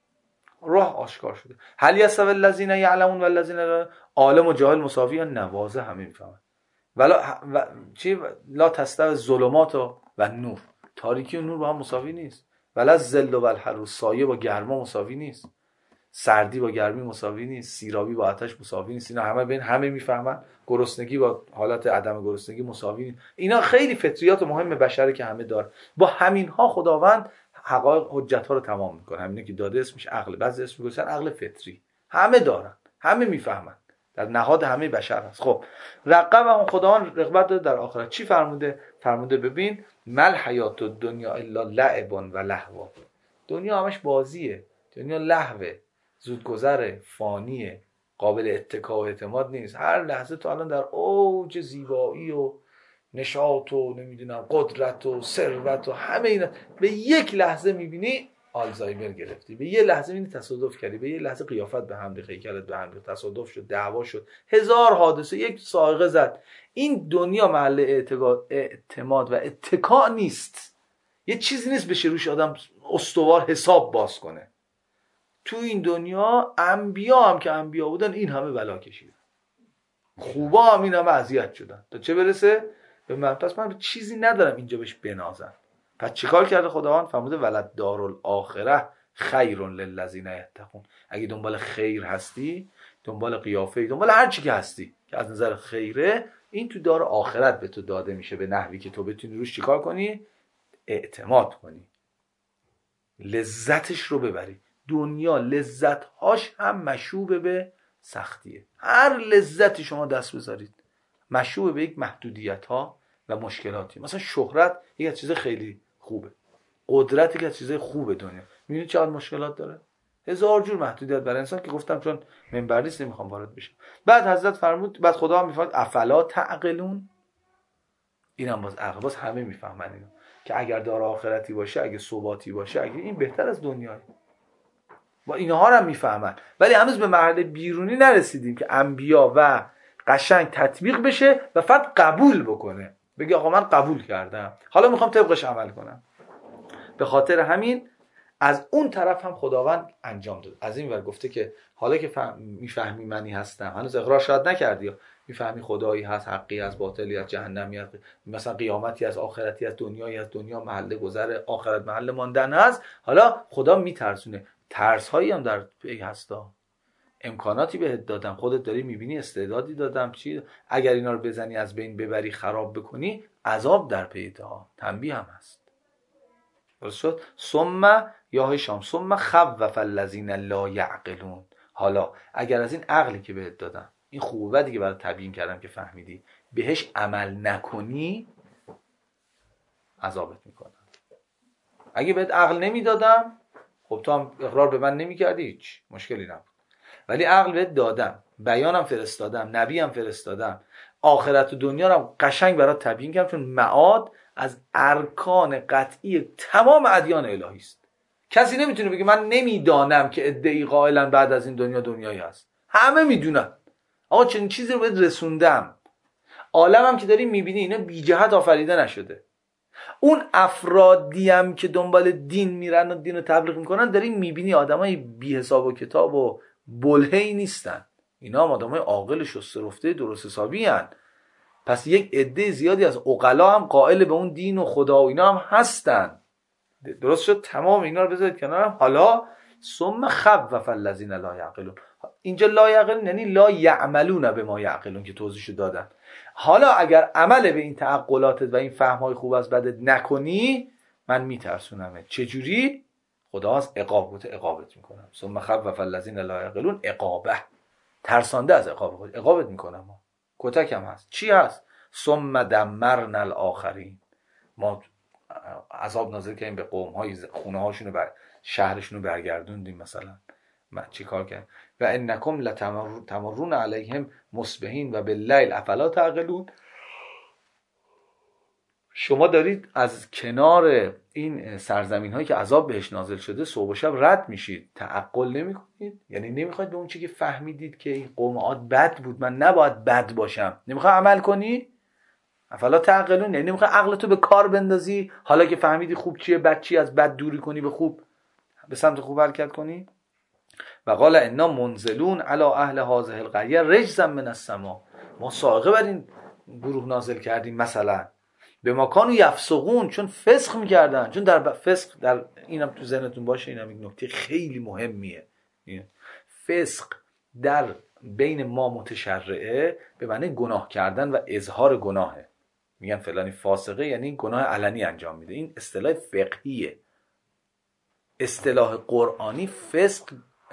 راه آشکار شده. هل یستوی الذین یعلمون و الذین لا، عالم و جاهل مساوی ان، نوازه همه میفهمن. ولا و... چی لا تستوی الظلمات و نور، تاریکی و نور با هم مساوی نیست. ولا الظل و الحر، سایه با گرما مساوی نیست، سردی با گرمی مساوی نیست، سیرابی با آتش مساوی نیست. اینا همه بین همه میفهمن. گرسنگی با حالت عدم گرسنگی مساوی نیست. اینا خیلی فطریات مهم بشره که همه داره. با همین ها خداوند حقایق حجت ها رو تمام میکنه. همینه که داده اسمش عقل، بعضی اسم میگن عقل فطری. همه دارن، همه میفهمن. در نهاد همه بشر هست. خب رقب هم خداوند رغبت داره در آخرت. چی فرموده؟ فرموده ببین مل حیات الدنیا الا لعب و لهو. دنیا همش بازیه، دنیا لهوه، زودگذره، فانیه، قابل اتکا و اعتماد نیست. هر لحظه تو الان در اوج زیبایی و نشاط و نمیدونم قدرت و ثروت و همه اینا به یک لحظه میبینی آلزایمر گرفتی، به یه لحظه میبینی تصادف کردی، به یه لحظه قیافت به هم ریخت، هیکلت به هم ریخت، تصادف شد، دعوا شد، هزار حادثه، یک صاعقه زد. این دنیا محل اعتماد و اتکا نیست، یه چیزی نیست بشه روش آدم استوار حساب باز کنه. تو این دنیا انبیا هم که انبیا بودن این همه بلا کشیدن، خوبا هم این همه اذیت شدن، تا چه برسه به من. پس من چیزی ندارم اینجا بهش بنازم. پس چیکار کرده خداوند؟ فرموده ولد دارالآخره خیر للذین یتقون. اگه دنبال خیر هستی، دنبال قیافه، دنبال هر چی که هستی که از نظر خیره، این تو دار آخرت به تو داده میشه به نحوی که تو بتونی روش چیکار کنی؟ اعتماد کنی، لذتش رو ببری. دنیا لذتهاش هم مشوبه به سختیه. هر لذتی شما دست بذارید مشوبه به یک محدودیت ها و مشکلاتی. مثلا شهرت یک چیز خیلی خوبه، قدرت یک چیز خوبه. دنیا میبینید چقدر مشکلات داره، هزار جور محدودیت برای انسان که گفتم چون منبر نیست نمیخوام وارد بشم. بعد حضرت فرمود، بعد خدا هم میفرماد افلا تعقلون. اینم باز عقل، باز همه میفهمن اینو که اگر دار آخرتی باشه، اگه ثباتی باشه، اگه این بهتر از دنیاه. با اینها هم میفهمن، ولی هنوز به مرحله بیرونی نرسیدیم که انبیا و قشنگ تطبیق بشه و فرد قبول بکنه، بگه آقا من قبول کردم، حالا میخوام طبقش عمل کنم. به خاطر همین از اون طرف هم خداوند انجام داد. از این ور گفته که حالا که فهم... میفهمی منی هستم، هنوز اقرار شاید نکردی، میفهمی خدایی هست، حقی از باطلی از جهنمی هست، مثلا قیامتی از آخرتی از دنیایی از دنیا محل گذر، آخرت محل ماندن هست. حالا خدا میترسونه. ترس هایی هم در پی هستا، امکاناتی بهت دادم، خودت داری میبینی استعدادی دادم، چی اگر اینا رو بزنی از بین ببری خراب بکنی، عذاب در پیته ها، تنبیه هم هست. درست شد؟ ثم یا شام ثم خوف الذین لا یعقلون. حالا اگر از این عقلی که بهت دادم، این خوبه که برات تبیین کردم که فهمیدی، بهش عمل نکنی، عذابت میکنم. اگه بهت عقل نمیدادم، خب تو هم اقرار به من نمی‌کردی، هیچ مشکلی نبود. ولی عقل بهت دادم، بیانم فرستادم، نبیم فرستادم، آخرت و دنیا رو قشنگ برات تبیین کردم، چون معاد از ارکان قطعی تمام ادیان الهی است. کسی نمیتونه بگه من نمیدانم که ادعی قائلا بعد از این دنیا دنیایی هست. همه میدونن. آقا چنین چیزی رو بهت رسوندم. عالمم که داری میبینی اینا بی جهت آفریده نشده. اون افرادی هم که دنبال دین میرن و دین رو تبلیغ میکنن، داری میبینی آدمای بی حساب و کتاب و بلهی نیستن. اینا هم آدمای عاقل شسته رفته درست حسابی هن. پس یک عده زیادی از عقلا هم قائل به اون دین و خدا و اینا هم هستن. درست شد؟ تمام اینا رو بذارید کنارم. حالا ثم خوف الذین لا یعقلون. اینجا لا یعقلون یعنی لا یعملون به ما یعقلون که توضیحشو دادن. حالا اگر عمل به این تعقلاتت و این فهم‌های خوب از بدت نکنی، من میترسونمت. چجوری؟ خدا از عقابت عقابت میکنم. ثم خوف الذین لا یعقلون عقابه، ترسانده از عقاب خود عقابت میکنم. کتکم هست. چی هست؟ ثم دمرنا الاخرین. ما عذاب نازل کردیم به قوم‌های خونه هاشونو بر شهرشونو برگردوندیم. مثلا من چی کار کردم؟ و انکم لتمرون علیهم مصبحین و باللیل افلا تعقلون. شما دارید از کنار این سرزمین هایی که عذاب بهش نازل شده صبح و شب رد میشید، تعقل نمی کنید. یعنی نمیخواید به اون چی که فهمیدید که این قوم عاد بد بود، من نباید بد باشم، نمیخوای عمل کنی. افلا تعقلون یعنی نمیخوای عقلتو به کار بندازی، حالا که فهمیدی خوب چیه بد چیه، از بد دوری کنی، به خوب به سمت خوب حرکت کنی. و قال انا منزلون علی اهل هذه القريه رجزا من السماء. ما صاعقه بر این گروه نازل کردیم، مثلا به مکان یفسقون، چون فسق میکردن. چون در فسق، در اینم تو ذهنتون باشه، اینم یک نکته خیلی مهمیه. فسق در بین ما متشرعه به معنی گناه کردن و اظهار گناهه. میگن فلانی فاسقه، یعنی گناه علنی انجام میده. این اصطلاح فقهیه. اصطلاح قرآنی فسق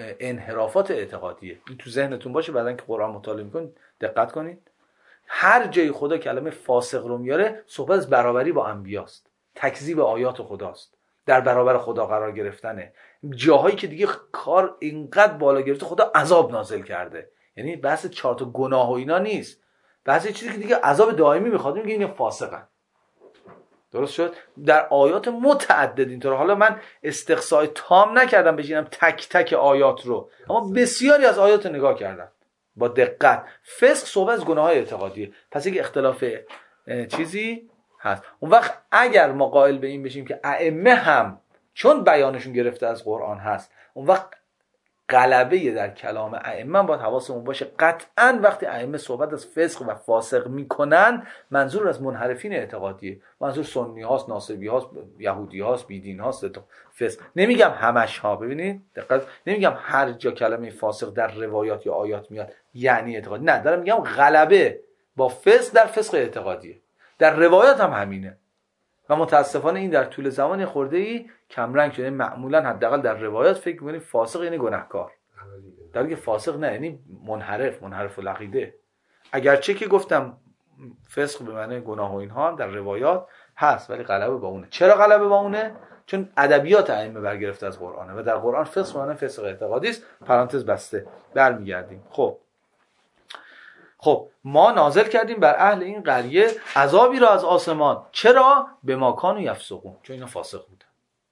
انحرافات اعتقادیه. این تو ذهنتون باشه بعدن که قرآن مطالعه میکنید دقت کنید. هر جای خدا کلمه فاسق رو میاره صحبت از برابری با انبیاست، تکذیب آیات خداست، در برابر خدا قرار گرفتنه. جاهایی که دیگه کار اینقدر بالا گرفته خدا عذاب نازل کرده، یعنی بحث چهار تا گناه و اینا نیست، بحث چیزی که دیگه عذاب دائمی میخواد، میگه اینا فاسقن. درست شد؟ در آیات متعدد اینطور. حالا من استقصای تام نکردم بشینم تک تک آیات رو، اما بسیاری از آیات رو نگاه کردم با دقت. فسق صحبت از گناه‌های اعتقادیه، پس یک اختلاف چیزی هست. اون وقت اگر ما قائل به این بشیم که ائمه هم چون بیانشون گرفته از قرآن هست، اون وقت غلبه در کلام ائمه باید حواسمون باشه. قطعاً وقتی ائمه صحبت از فسق و فاسق میکنن منظور از منحرفین اعتقادیه، منظور سنی هاست، ناصبی هاست، یهودی هاست، بیدین هاست، فسق. نمیگم همش ها، ببینید دقیق، نمیگم هر جا کلمه فاسق در روایات یا آیات میاد یعنی اعتقادی، نه، دارم میگم غلبه با فسق در فسق اعتقادیه. در روایات هم همینه و متاسفانه این در طول زمان خورده‌ای کمرنگ شده. معمولا حداقل در روایات فکر می‌کنیم فاسق یعنی گناهکار، در حالی که فاسق نه، یعنی منحرف، منحرف العقیده. اگرچه که گفتم فسق به معنی گناه و اینها در روایات هست، ولی غلبه با اونه. چرا غلبه با اونه؟ چون ادبیات ائمه برگرفته از قرآنه و در قرآن فسق معنی فسق اعتقادی است. پرانتز بسته. برمیگردیم. خب خب ما نازل کردیم بر اهل این قریه عذابی را از آسمان. چرا؟ به ما کانوا یفسقون، چون اینا فاسق بودن.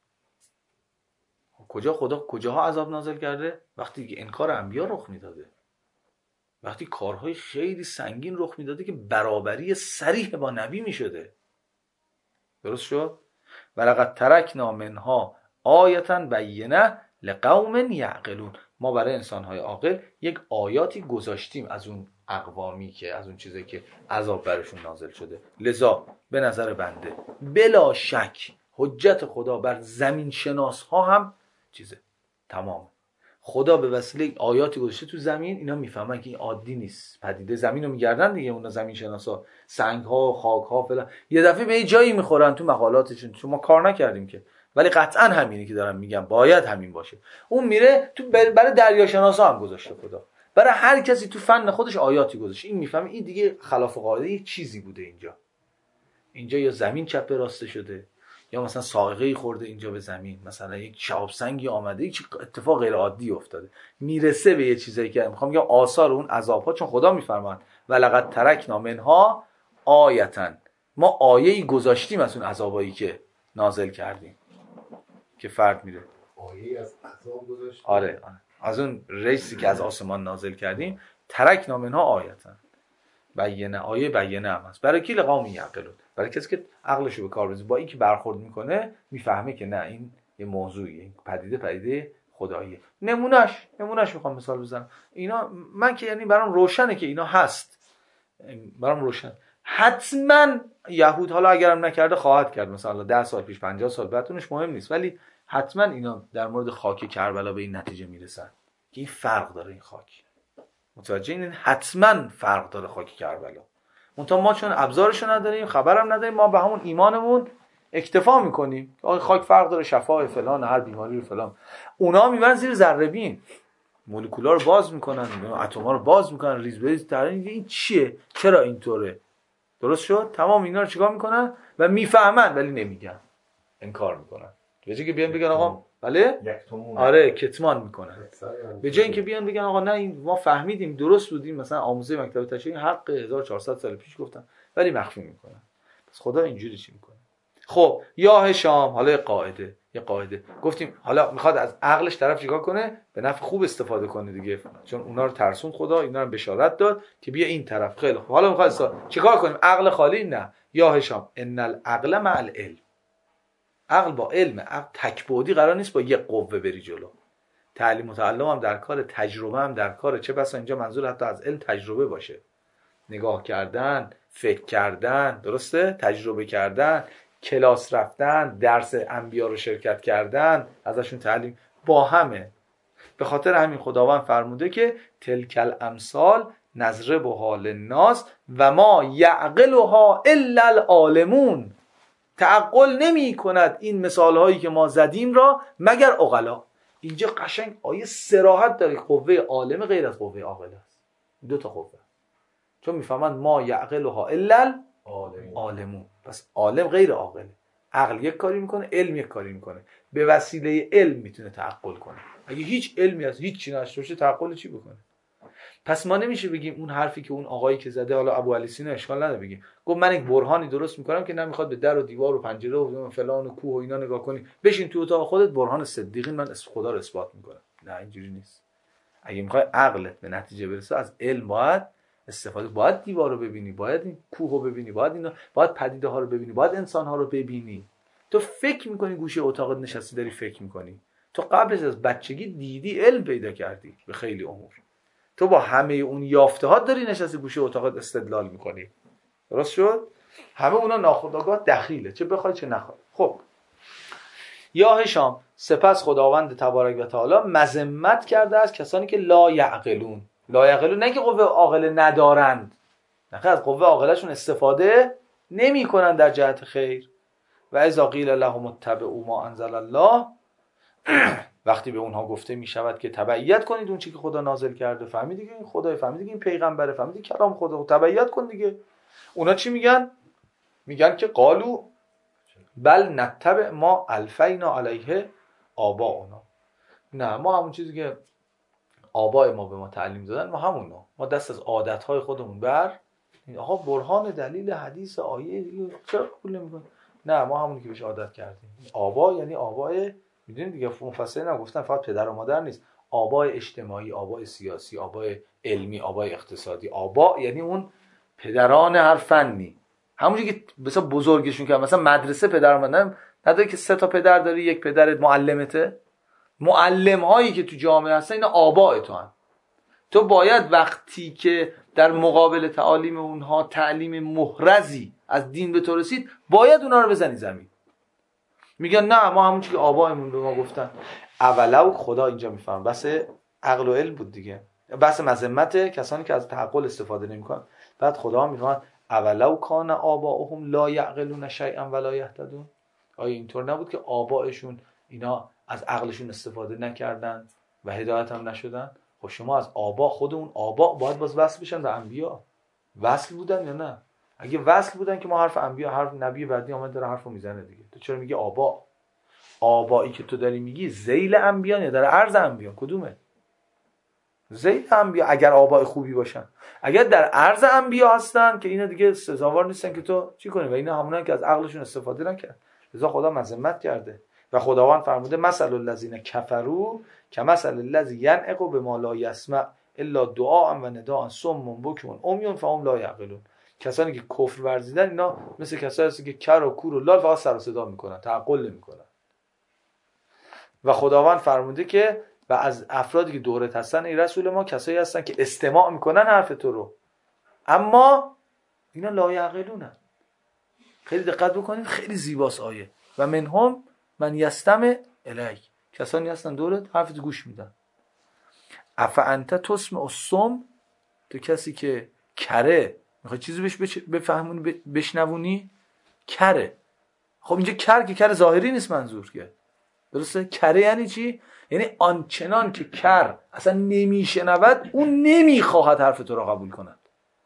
کجا خدا کجاها عذاب نازل کرده؟ وقتی که انکار انبیا رخ میداده، وقتی کارهای خیلی سنگین رخ میداده که برابری صریح با نبی میشده. درست شد؟ ولقد ترکنا منها آیة بینه لقوم یعقلون. ما برای انسان‌های عاقل یک آیاتی گذاشتیم از اون اقوامی که از اون چیزی که عذاب برشون نازل شده. لذا به نظر بنده بلا شک حجت خدا بر زمین شناس ها هم چیزه تمام. خدا به وسیله آیاتی گذاشته تو زمین، اینا میفهمن که این عادی نیست، پدیده زمین رو میگردن دیگه. اونا زمین شناسا سنگ ها خاک ها فلان یه دفعه به یه جایی میخورن تو مقالاتشون، چون ما کار نکردیم که، ولی قطعا همینه که دارم میگم، باید همین باشه. اون میره تو برای دریا شناسا هم گذاشته خدا، برای هر کسی تو فن خودش آیاتی گذاشته. این میفهمه این دیگه خلاف قاعده یه چیزی بوده اینجا. اینجا یا زمین چپه راسته شده، یا مثلا سائقه‌ای خورده اینجا به زمین، مثلا یک شهاب سنگی آمده، یک اتفاق غیر عادی افتاده، میرسه به یه چیزایی که میخوام بگم آثار اون عذاب‌ها. چون خدا میفرماد ولقد ترکنا منها آیة، ما آیه‌ای گذاشتیم از اون عذابایی که نازل کردیم که فرد میره. آیه از عذاب گذاشتیم. آره آره از اون ریسی که از آسمان نازل کردیم. ترکنا منها آیة بینه، آیه بینه هم هست. برای کی؟ لقوم یعقلون، برای کسی که عقلشو به کار بزنه، با این که برخورد میکنه میفهمه که نه این یه موضوعیه، این پدیده پدیده خداییه. نمونهش نمونهش میخوام مثال بزنم. اینا من که یعنی برام روشنه که اینا هست، برام روشن. حتما یهود حالا اگرم نکرده خواهد کرد، مثلا ده سال پیش، پنجاه سال بعد، اونش مهم نیست، ولی حتما اینا در مورد خاک کربلا به این نتیجه میرسن که این فرق داره. این خاک متوجه این حتما فرق داره خاک کربلا. منتها ما چون ابزارشو نداریم، خبرم نداریم، ما به همون ایمانمون اکتفا میکنیم. آخه خاک فرق داره، شفا فلان، هر بیماری رو فلان. اونا میبرن زیر ذره بین، مولکولا رو باز میکنن، اتم‌ها رو باز میکنن، ریز بریز ترین. این چیه؟ چرا اینطوره؟ درست شد؟ تمام اینا رو چیکار میکنن و میفهمن ولی نمیگن، انکار میکنن. به جای که بیان بگن آقا بله، آره کتمان میکنن. به جای اینکه بیان بگن آقا نه این ما فهمیدیم درست بودیم، مثلا آموزه مکتب تشریع حق هزار و چهارصد سال پیش گفتن، ولی مخفی میکنن. پس خدا اینجوری چی میکنه؟ خب یا هشام، حالا یه قاعده یه قاعده گفتیم، حالا میخواد از عقلش طرف چیکار کنه؟ به نفع خوب استفاده کنه دیگه، چون اونا رو ترسوند خدا، اینا رو بشارت داد که بیا این طرف. خیلی خوب، حالا میخواد چیکار کنیم؟ عقل خالی؟ نه. یا هشام ان العقل مع العلم، عقل با علم. عقل تکبودی قرار نیست با یه قوه بری جلو. تعلیم و تعلم هم در کار، تجربه هم در کار. چه بسا اینجا منظور حتی از علم تجربه باشه، نگاه کردن، فکر کردن، درسته؟ تجربه کردن، کلاس رفتن، درس انبیا رو شرکت کردن، ازشون تعلیم، با همه. به خاطر همین خداوند فرموده که تلکل امثال نضربها للناس و ما یعقلها الا العالمون. تعقل نمی کند این مثال هایی که ما زدیم را مگر عقلا. اینجا قشنگ آیه صراحت داره قوه عالم غیر از قوه عاقل است. دو تا قوه، چون میفهمن ما یعقلها الا العالمون. پس عالم غیر عاقله. عقل یک کاری میکنه، علم یک کاری میکنه. به وسیله علم میتونه تعقل کنه. اگه هیچ علمی از هیچ چی نشته باشه تعقل چی بکنه؟ پس ما نمیشه بگیم اون حرفی که اون آقایی که زده، حالا ابو علی سینا اشکال نداره بگیم، گفت من یک برهانی درست میکنم که نمیخواد به در و دیوار و پنجره و فلان و کوه و اینا نگاه کنی، بشین تو اتاق خودت برهان صدیقین من اسم خدا رو اثبات میکنم. نه اینجوری نیست. اگه میخوای عقلت به نتیجه برسه از علم باید استفاده، باید دیوار رو ببینی، باید این کوه رو ببینی، باید اینا، باید پدیده ها رو ببینی، باید انسان ها رو ببینی. تو فکر میکنی گوشه اتاقت نشستی داری فکر میکنی، تو قبلش از بچگی دیدی علم پیدا کردی به خیلی امور، تو با همه اون یافته ها داری نشستی گوشه اتاقت استدلال میکنی. درست شد؟ همه اونا ناخودآگاه دخیله، چه بخوای چه نخوای. خب یا هشام، سپس خداوند تبارک و تعالی مذمت کرده از کسانی که لا یعقلون. لا یعقلون نه که قوه عاقله ندارند، نه از قوه عاقلهشون استفاده نمی کنن در جهت خیر. و اذا قیل لهم اتبعوا ما انزل الله، وقتی به اونها گفته می شود که تبعیت کنید اون چی که خدا نازل کرده، فهمیدی که این خدای، فهمیدی که این پیغمبره، فهمیدی کلام خدا، تبعیت کن دیگه. اونا چی میگن؟ میگن که قالو بل نتبع ما الفینا علیه آباؤنا. نه ما همون چیزی که آبای ما به ما تعلیم دادن ما همونو، ما دست از عادتهای خودمون بر آقا برهان دلیل حدیث آیه دیگه چرا قبول نمی‌کنی؟ نه ما همونی که بهش عادت کردیم. آبا یعنی آبای، میدونید دیگه مفسرین گفتن فقط پدر و مادر نیست، آبای اجتماعی، آبای سیاسی، آبای علمی، آبای اقتصادی. آبا یعنی اون پدران هر فنی، همونجوری که مثلا بزرگشون که مثلا مدرسه پدر و مادر نداره که سه تا پدر داری، یک پدرت معلمته. معلم هایی که تو جامعه هستن اینا آبای تو هن. تو باید وقتی که در مقابل تعالیم اونها تعلیم محرزی از دین به تو رسید باید اونا رو بزنی زمین. میگن نه ما همون چیزی که آبایمون به ما گفتن. اولو خدا اینجا میفهمه بس عقل و علم بود دیگه، بس مذمت کسانی که از تعقل استفاده نمیکنن. بعد خدا میفهمه اولو کان آباؤهم لا یعقلون شیئا ولا یهتدون. آیا اینطور نبود که آبائشون اینا از عقلشون استفاده نکردن و هدایت هم نشدن؟ خب شما از آبا، خود اون آبا باید باز وصل بشن به انبیا. وصل بودن یا نه؟ اگه وصل بودن که ما حرف انبیا، حرف نبی بعدی آمد داره حرفو میزنه دیگه. تو چرا میگی آبا؟ آبایی که تو داری میگی ذیل انبیا یا در عرض انبیا؟ کدومه؟ ذیل انبیا اگر آبای خوبی باشن. اگر در عرض انبیا هستن که اینا دیگه سزاوار نیستن که تو چی کنی، و اینا همونن که از عقلشون استفاده نکردن. لذا خدا مذمت کرده و خداوند فرموده مثل الذین کفروا کمثل الذی ینعق بما لا یسمع الا دعاء و نداء صم بکم عمی فهم لا یعقلون. کسانی که کفر ورزیدن اینا مثل کسایی هستن که کر و کور و لال فقط سر و صدا میکنن، تعقل نمیکنن. و خداوند فرموده که و از افرادی که دورت هستن ای رسول ما کسایی هستن که استماع میکنن حرف تو رو، اما اینا لا یعقلونن. خیلی دقت بکنید، خیلی زیباست آیه. و منهم من یستمع الیک، کسانی هستن دورت حرفت گوش میدن. اف انت تسمع الصم، تو کسی که کره میخوای چیزی بهش بفهمونی بشنوونی، کره. خب اینجا کر که کر ظاهری نیست منظور که، درسته؟ کره یعنی چی؟ یعنی آنچنان که کر اصلا نمیشنود اون نمیخواهد حرف تو را قبول کند،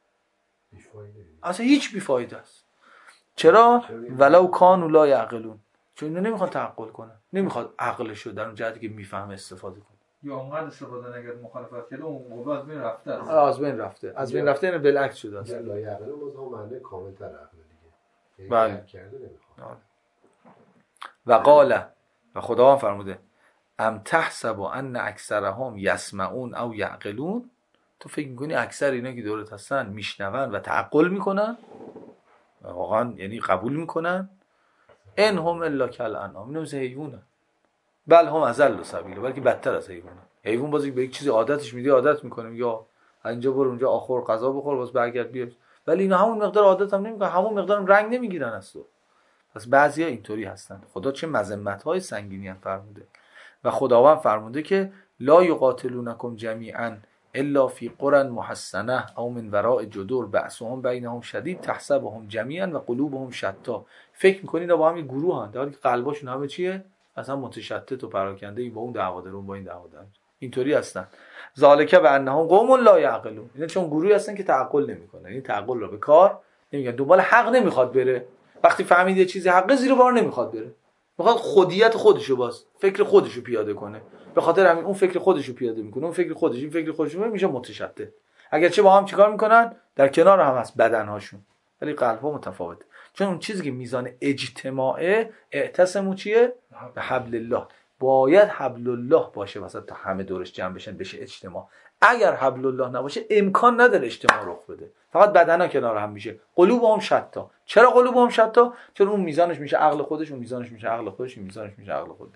اصلا هیچ بیفایده است. چرا؟ ولو کانوا لا یعقلون، چون اینا نمیخوان تعقل کنن، نمیخواد عقلشو در اون جهتی که میفهمه استفاده کنه. یا اونقدر استفاده نگرد مخالفت کرده اون قوه از بین رفته است. از بین رفته، از بین رفته، یعنی بالعکس شده است. لا یعقلون باز هم معنی کامل‌تر عقل دیگه. بله. کرده نمیخواد. و قال، و خداوند فرموده ام تحسب ان اکثرهم یسمعون او یعقلون، تو فکر میکنی اکثر اینا که دورت هستن میشنون و تعقل میکنن؟ واقعا یعنی قبول میکنن؟ ان هم الا کالانعام، اینا مثل حیوانن، بل هم اضل سبیلا، بلکه بدتر از حیوانن. حیوان بازی به یک چیزی عادتش میدی عادت میکنه، یا اینجا برو اونجا آخر غذا بخور باز برگرد بیا، ولی اینا همون مقدار عادت هم نمیکنن، همون مقدار رنگ نمیگیرن از تو. پس بعضیا اینطوری هستن. خدا چه مذمت‌های سنگینی هم فرموده. و خداوند فرموده که لا یقاتلونکم جمیعا الا فی قرى محصنه او من وراء جدر بأسهم بینهم شدید تحسبهم جمیعا و قلوبهم شتی. فکر می‌کنید اینا با هم یه گروهن در حالی که قلباشون همه چیه؟ اصلا متشتت و پراکنده، این با اون دعوا داره اون با این دعوا داره، اینطوری هستن. ذالک بانهم قوم لا یعقلون، اینا چون گروهی هستن که تعقل نمیکنن، این تعقل رو به کار نمیگن، دنبال حق نمیخواد بره، وقتی فهمید یه چیزی حقه زیر بار نمیخواد بره، میخواد خودیت خودشو باز فکر خودشو پیاده کنه، به خاطر همین اون فکر خودشو پیاده میکنه، اون فکر خودش این فکر خودش میشه متشتت. اگرچه با هم چیکار میکنن؟ در کنار هم هست بدنهاشون، ولی قلبها متفاوته. چون اون چیزی که میزان اجتماعه، اعتصموا چیه؟ به حبل الله، باید حبل الله باشه وسط تا همه دورش جمع بشن بشه اجتماع. اگر حبل الله نباشه امکان نداره اجتماع رخ بده، فقط بدنها کنار هم میشه، قلوب هم شتا. چرا قلوب هم شتا؟ چون اون میزانش میشه عقل خودش، اون میزانش میشه عقل خودش، این میزانش میشه عقل خودش.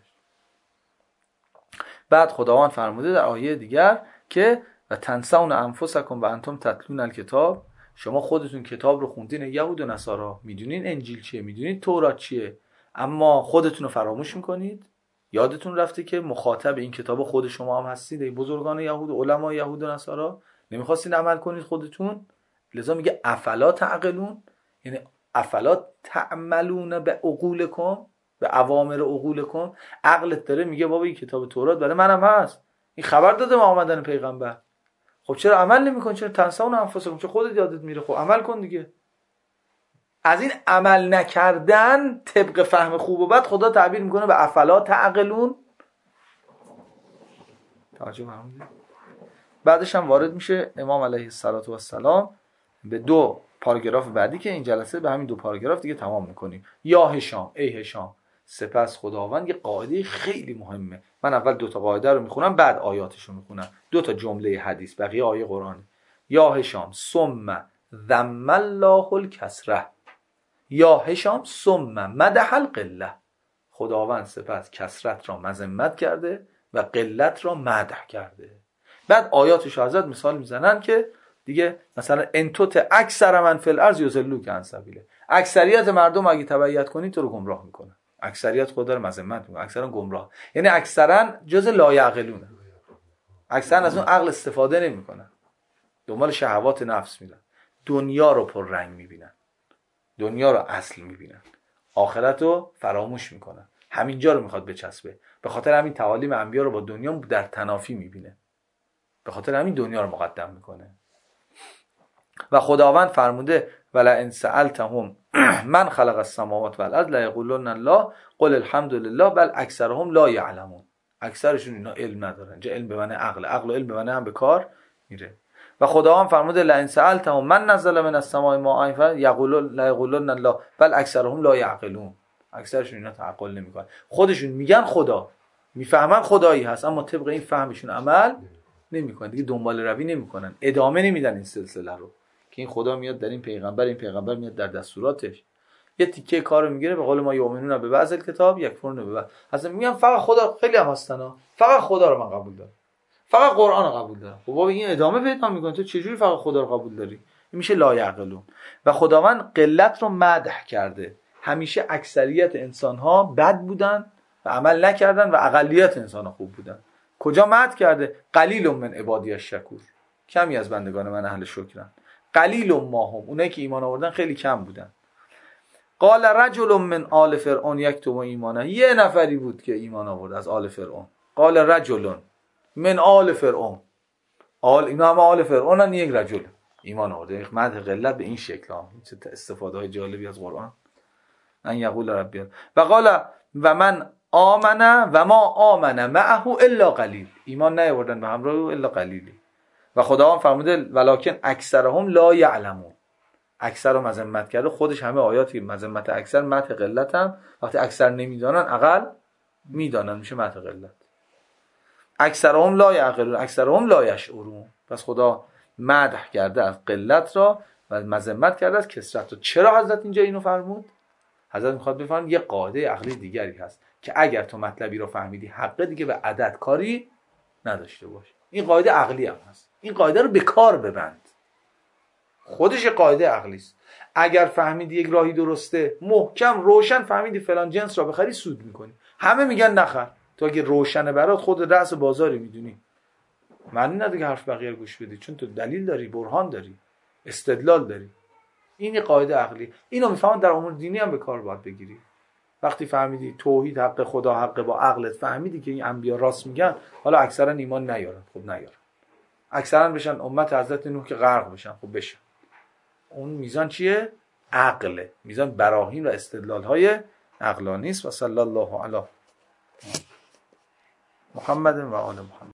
بعد خداوند فرموده در آیه دیگر که و تنسون انفسکم و انتم تتلون الکتاب، شما خودتون کتاب رو خوندین، یهود و نصارا، میدونین انجیل چیه، میدونین تورات چیه، اما خودتون رو فراموش میکنید. یادتون رفته که مخاطب این کتاب خود شما هم هستید، ای بزرگان یهود و علما یهود و نصارا، نمیخواستین عمل کنید خودتون، لذا میگه افلا تعقلون، یعنی افلا تعملون به عقولکم، به اوامر عقولکم. عقلت داره میگه بابا این کتاب تورات برای منم هست، این خبر داده ما آمدن پیغمبر، خب چرا عمل نمی‌کنی؟ چرا تنسون انفسکم، چرا خودت یادت میره؟ خب عمل کن دیگه. از این عمل نکردن طبق فهم خوب و بد خدا تعبیر میکنه به افلا تعقلون. توجه فرمودید؟ بعدش هم وارد میشه امام علیه السلام به دو پاراگراف بعدی که این جلسه به همین دو پاراگراف دیگه تمام میکنیم. یا هشام، ای هشام، سپس خداوند یه قاعده خیلی مهمه. من اول دو تا قاعده رو میخونم بعد آیاتش رو میخونم، دو تا جمله حدیث بقیه آیه قرآن. یا هشام ثم ذم الله الکسره، یا هشام ثم مدح القله، خداوند سپس کثرت را مذمت کرده و قلت را مدح کرده. بعد آیاتش حضرت مثال میزنن که دیگه مثلا انتوت اکثر من فی الارض یضلوک عن سبیله، اکثریت مردم اگه تبعیت کنی تو رو گمراه میکنن. اکثریت خدا رو مذمت میکنه، اکثرا گمراه، یعنی اکثرا جز لا یعقلونه، اکثرا از اون عقل استفاده نمیکنن، دنبال شهوات نفس میرن، دنیا رو پر رنگ میبینن، دنیا رو اصل میبینن، آخرت رو فراموش میکنن، همینجا رو میخواد بچسبه، به خاطر همین تعالیم انبیا رو با دنیا در تنافی میبینه، به خاطر همین دنیا رو مقدم میکنه. و خداوند فرموده ولئن سألتهم من خلق السماوات والارض لیقولن الله قل الحمد لله بل اکثرهم لا یعلمون، اکثرشون اینا علم ندارن. اینجا علم به معنی عقل، عقل و علم به معنی هم به کار میره. و خداوند فرموده لئن سألتهم من نزل من السماء ماء فیقولون لیقولن الله بل اکثرهم لا یعقلون، اکثرشون اینا تعقل نمیکنن، خودشون میگن خدا، میفهمن خدایی هست اما طبق این فهمشون عمل نمیکنن، دیگه دنبال روی نمیکنن، ادامه نمیدن این سلسله رو که این خدا میاد در این پیغمبر، این پیغمبر میاد در دستوراتش یه تیکه کارو میگیره، به قول ما یؤمنون به بعض الکتاب یکفرون به بعض. اصلا میگن فقط خدا، خیلی هم هستن فقط خدا رو من قبول دارم، فقط قرآن رو قبول دارم. خب بابا این ادامه پیدا میکنه، تو چجوری فقط خدا رو قبول داری؟ این میشه لا یعقلون. و خداوند قلت رو مدح کرده، همیشه اکثریت انسان ها بد بودن و عمل نکردن و اقلیت انسان ها خوب بودن. کجا مدح کرده؟ قلیل من عبادی الشکور، کمی از بندگان من اهل شکرن، قلیل ما هم، اونایی که ایمان آوردن خیلی کم بودن. قال رجل من آل فرعون یکتم ایمانه، یه نفری بود که ایمان آورد از آل فرعون. قال رجل من آل فرعون، آل اینا هم آل فرعون، یک رجل ایمان آورده. مدح قلت به این شکل ها، چه استفاده های جالبی از قرآن. ان یقول ربی و قال و من آمن و ما آمن معه الا قلیل، ایمان نیاوردن به همراه او الا قلیلی. و خداوند فرموده ولکن اکثرهم لا یعلمون، اکثر رو مذمت کرده، خودش همه آیاتی مذمت اکثر مدح قلت هم، وقتی اکثر نمیدانن اقل میدانن میشه مدح قلت. اکثرهم لا یعقلون اکثرهم لا یشعرون، پس خدا مدح کرده از قلت را و مذمت کرده از کثرت را. چرا حضرت اینجا اینو فرمود؟ حضرت میخواد بفرماید یه قاعده عقلی دیگری هست که اگر تو مطلبی رو فهمیدی حقه، دیگه به عدد کاری نداشته باش. این قاعده عقلی هم هست، این قاعده رو به کار ببند، خودش قاعده عقلی است. اگر فهمیدی یک راهی درسته، محکم روشن فهمیدی فلان جنس را بخری، سود میکنی. همه میگن نخر، تو اگه روشنه برات خود رأس بازاری میدونی، معنی نداره که حرف بقیه رو گوش بدی، چون تو دلیل داری، برهان داری، استدلال داری. این قاعده عقلی، اینو میفهمن در امور دینی هم به کار باید بگیری. وقتی فهمیدی توحید حق، خدا حق، با عقلت فهمیدی که این انبیا راست میگن، حالا اکثرا ایمان نیارن. خب نیارن، اکثرا بشن امت حضرت نوح که غرق بشن. خب بشن. اون میزان چیه؟ عقله، میزان براهین و استدلال های عقلانی است. و صلی الله علی محمد و آل محمد.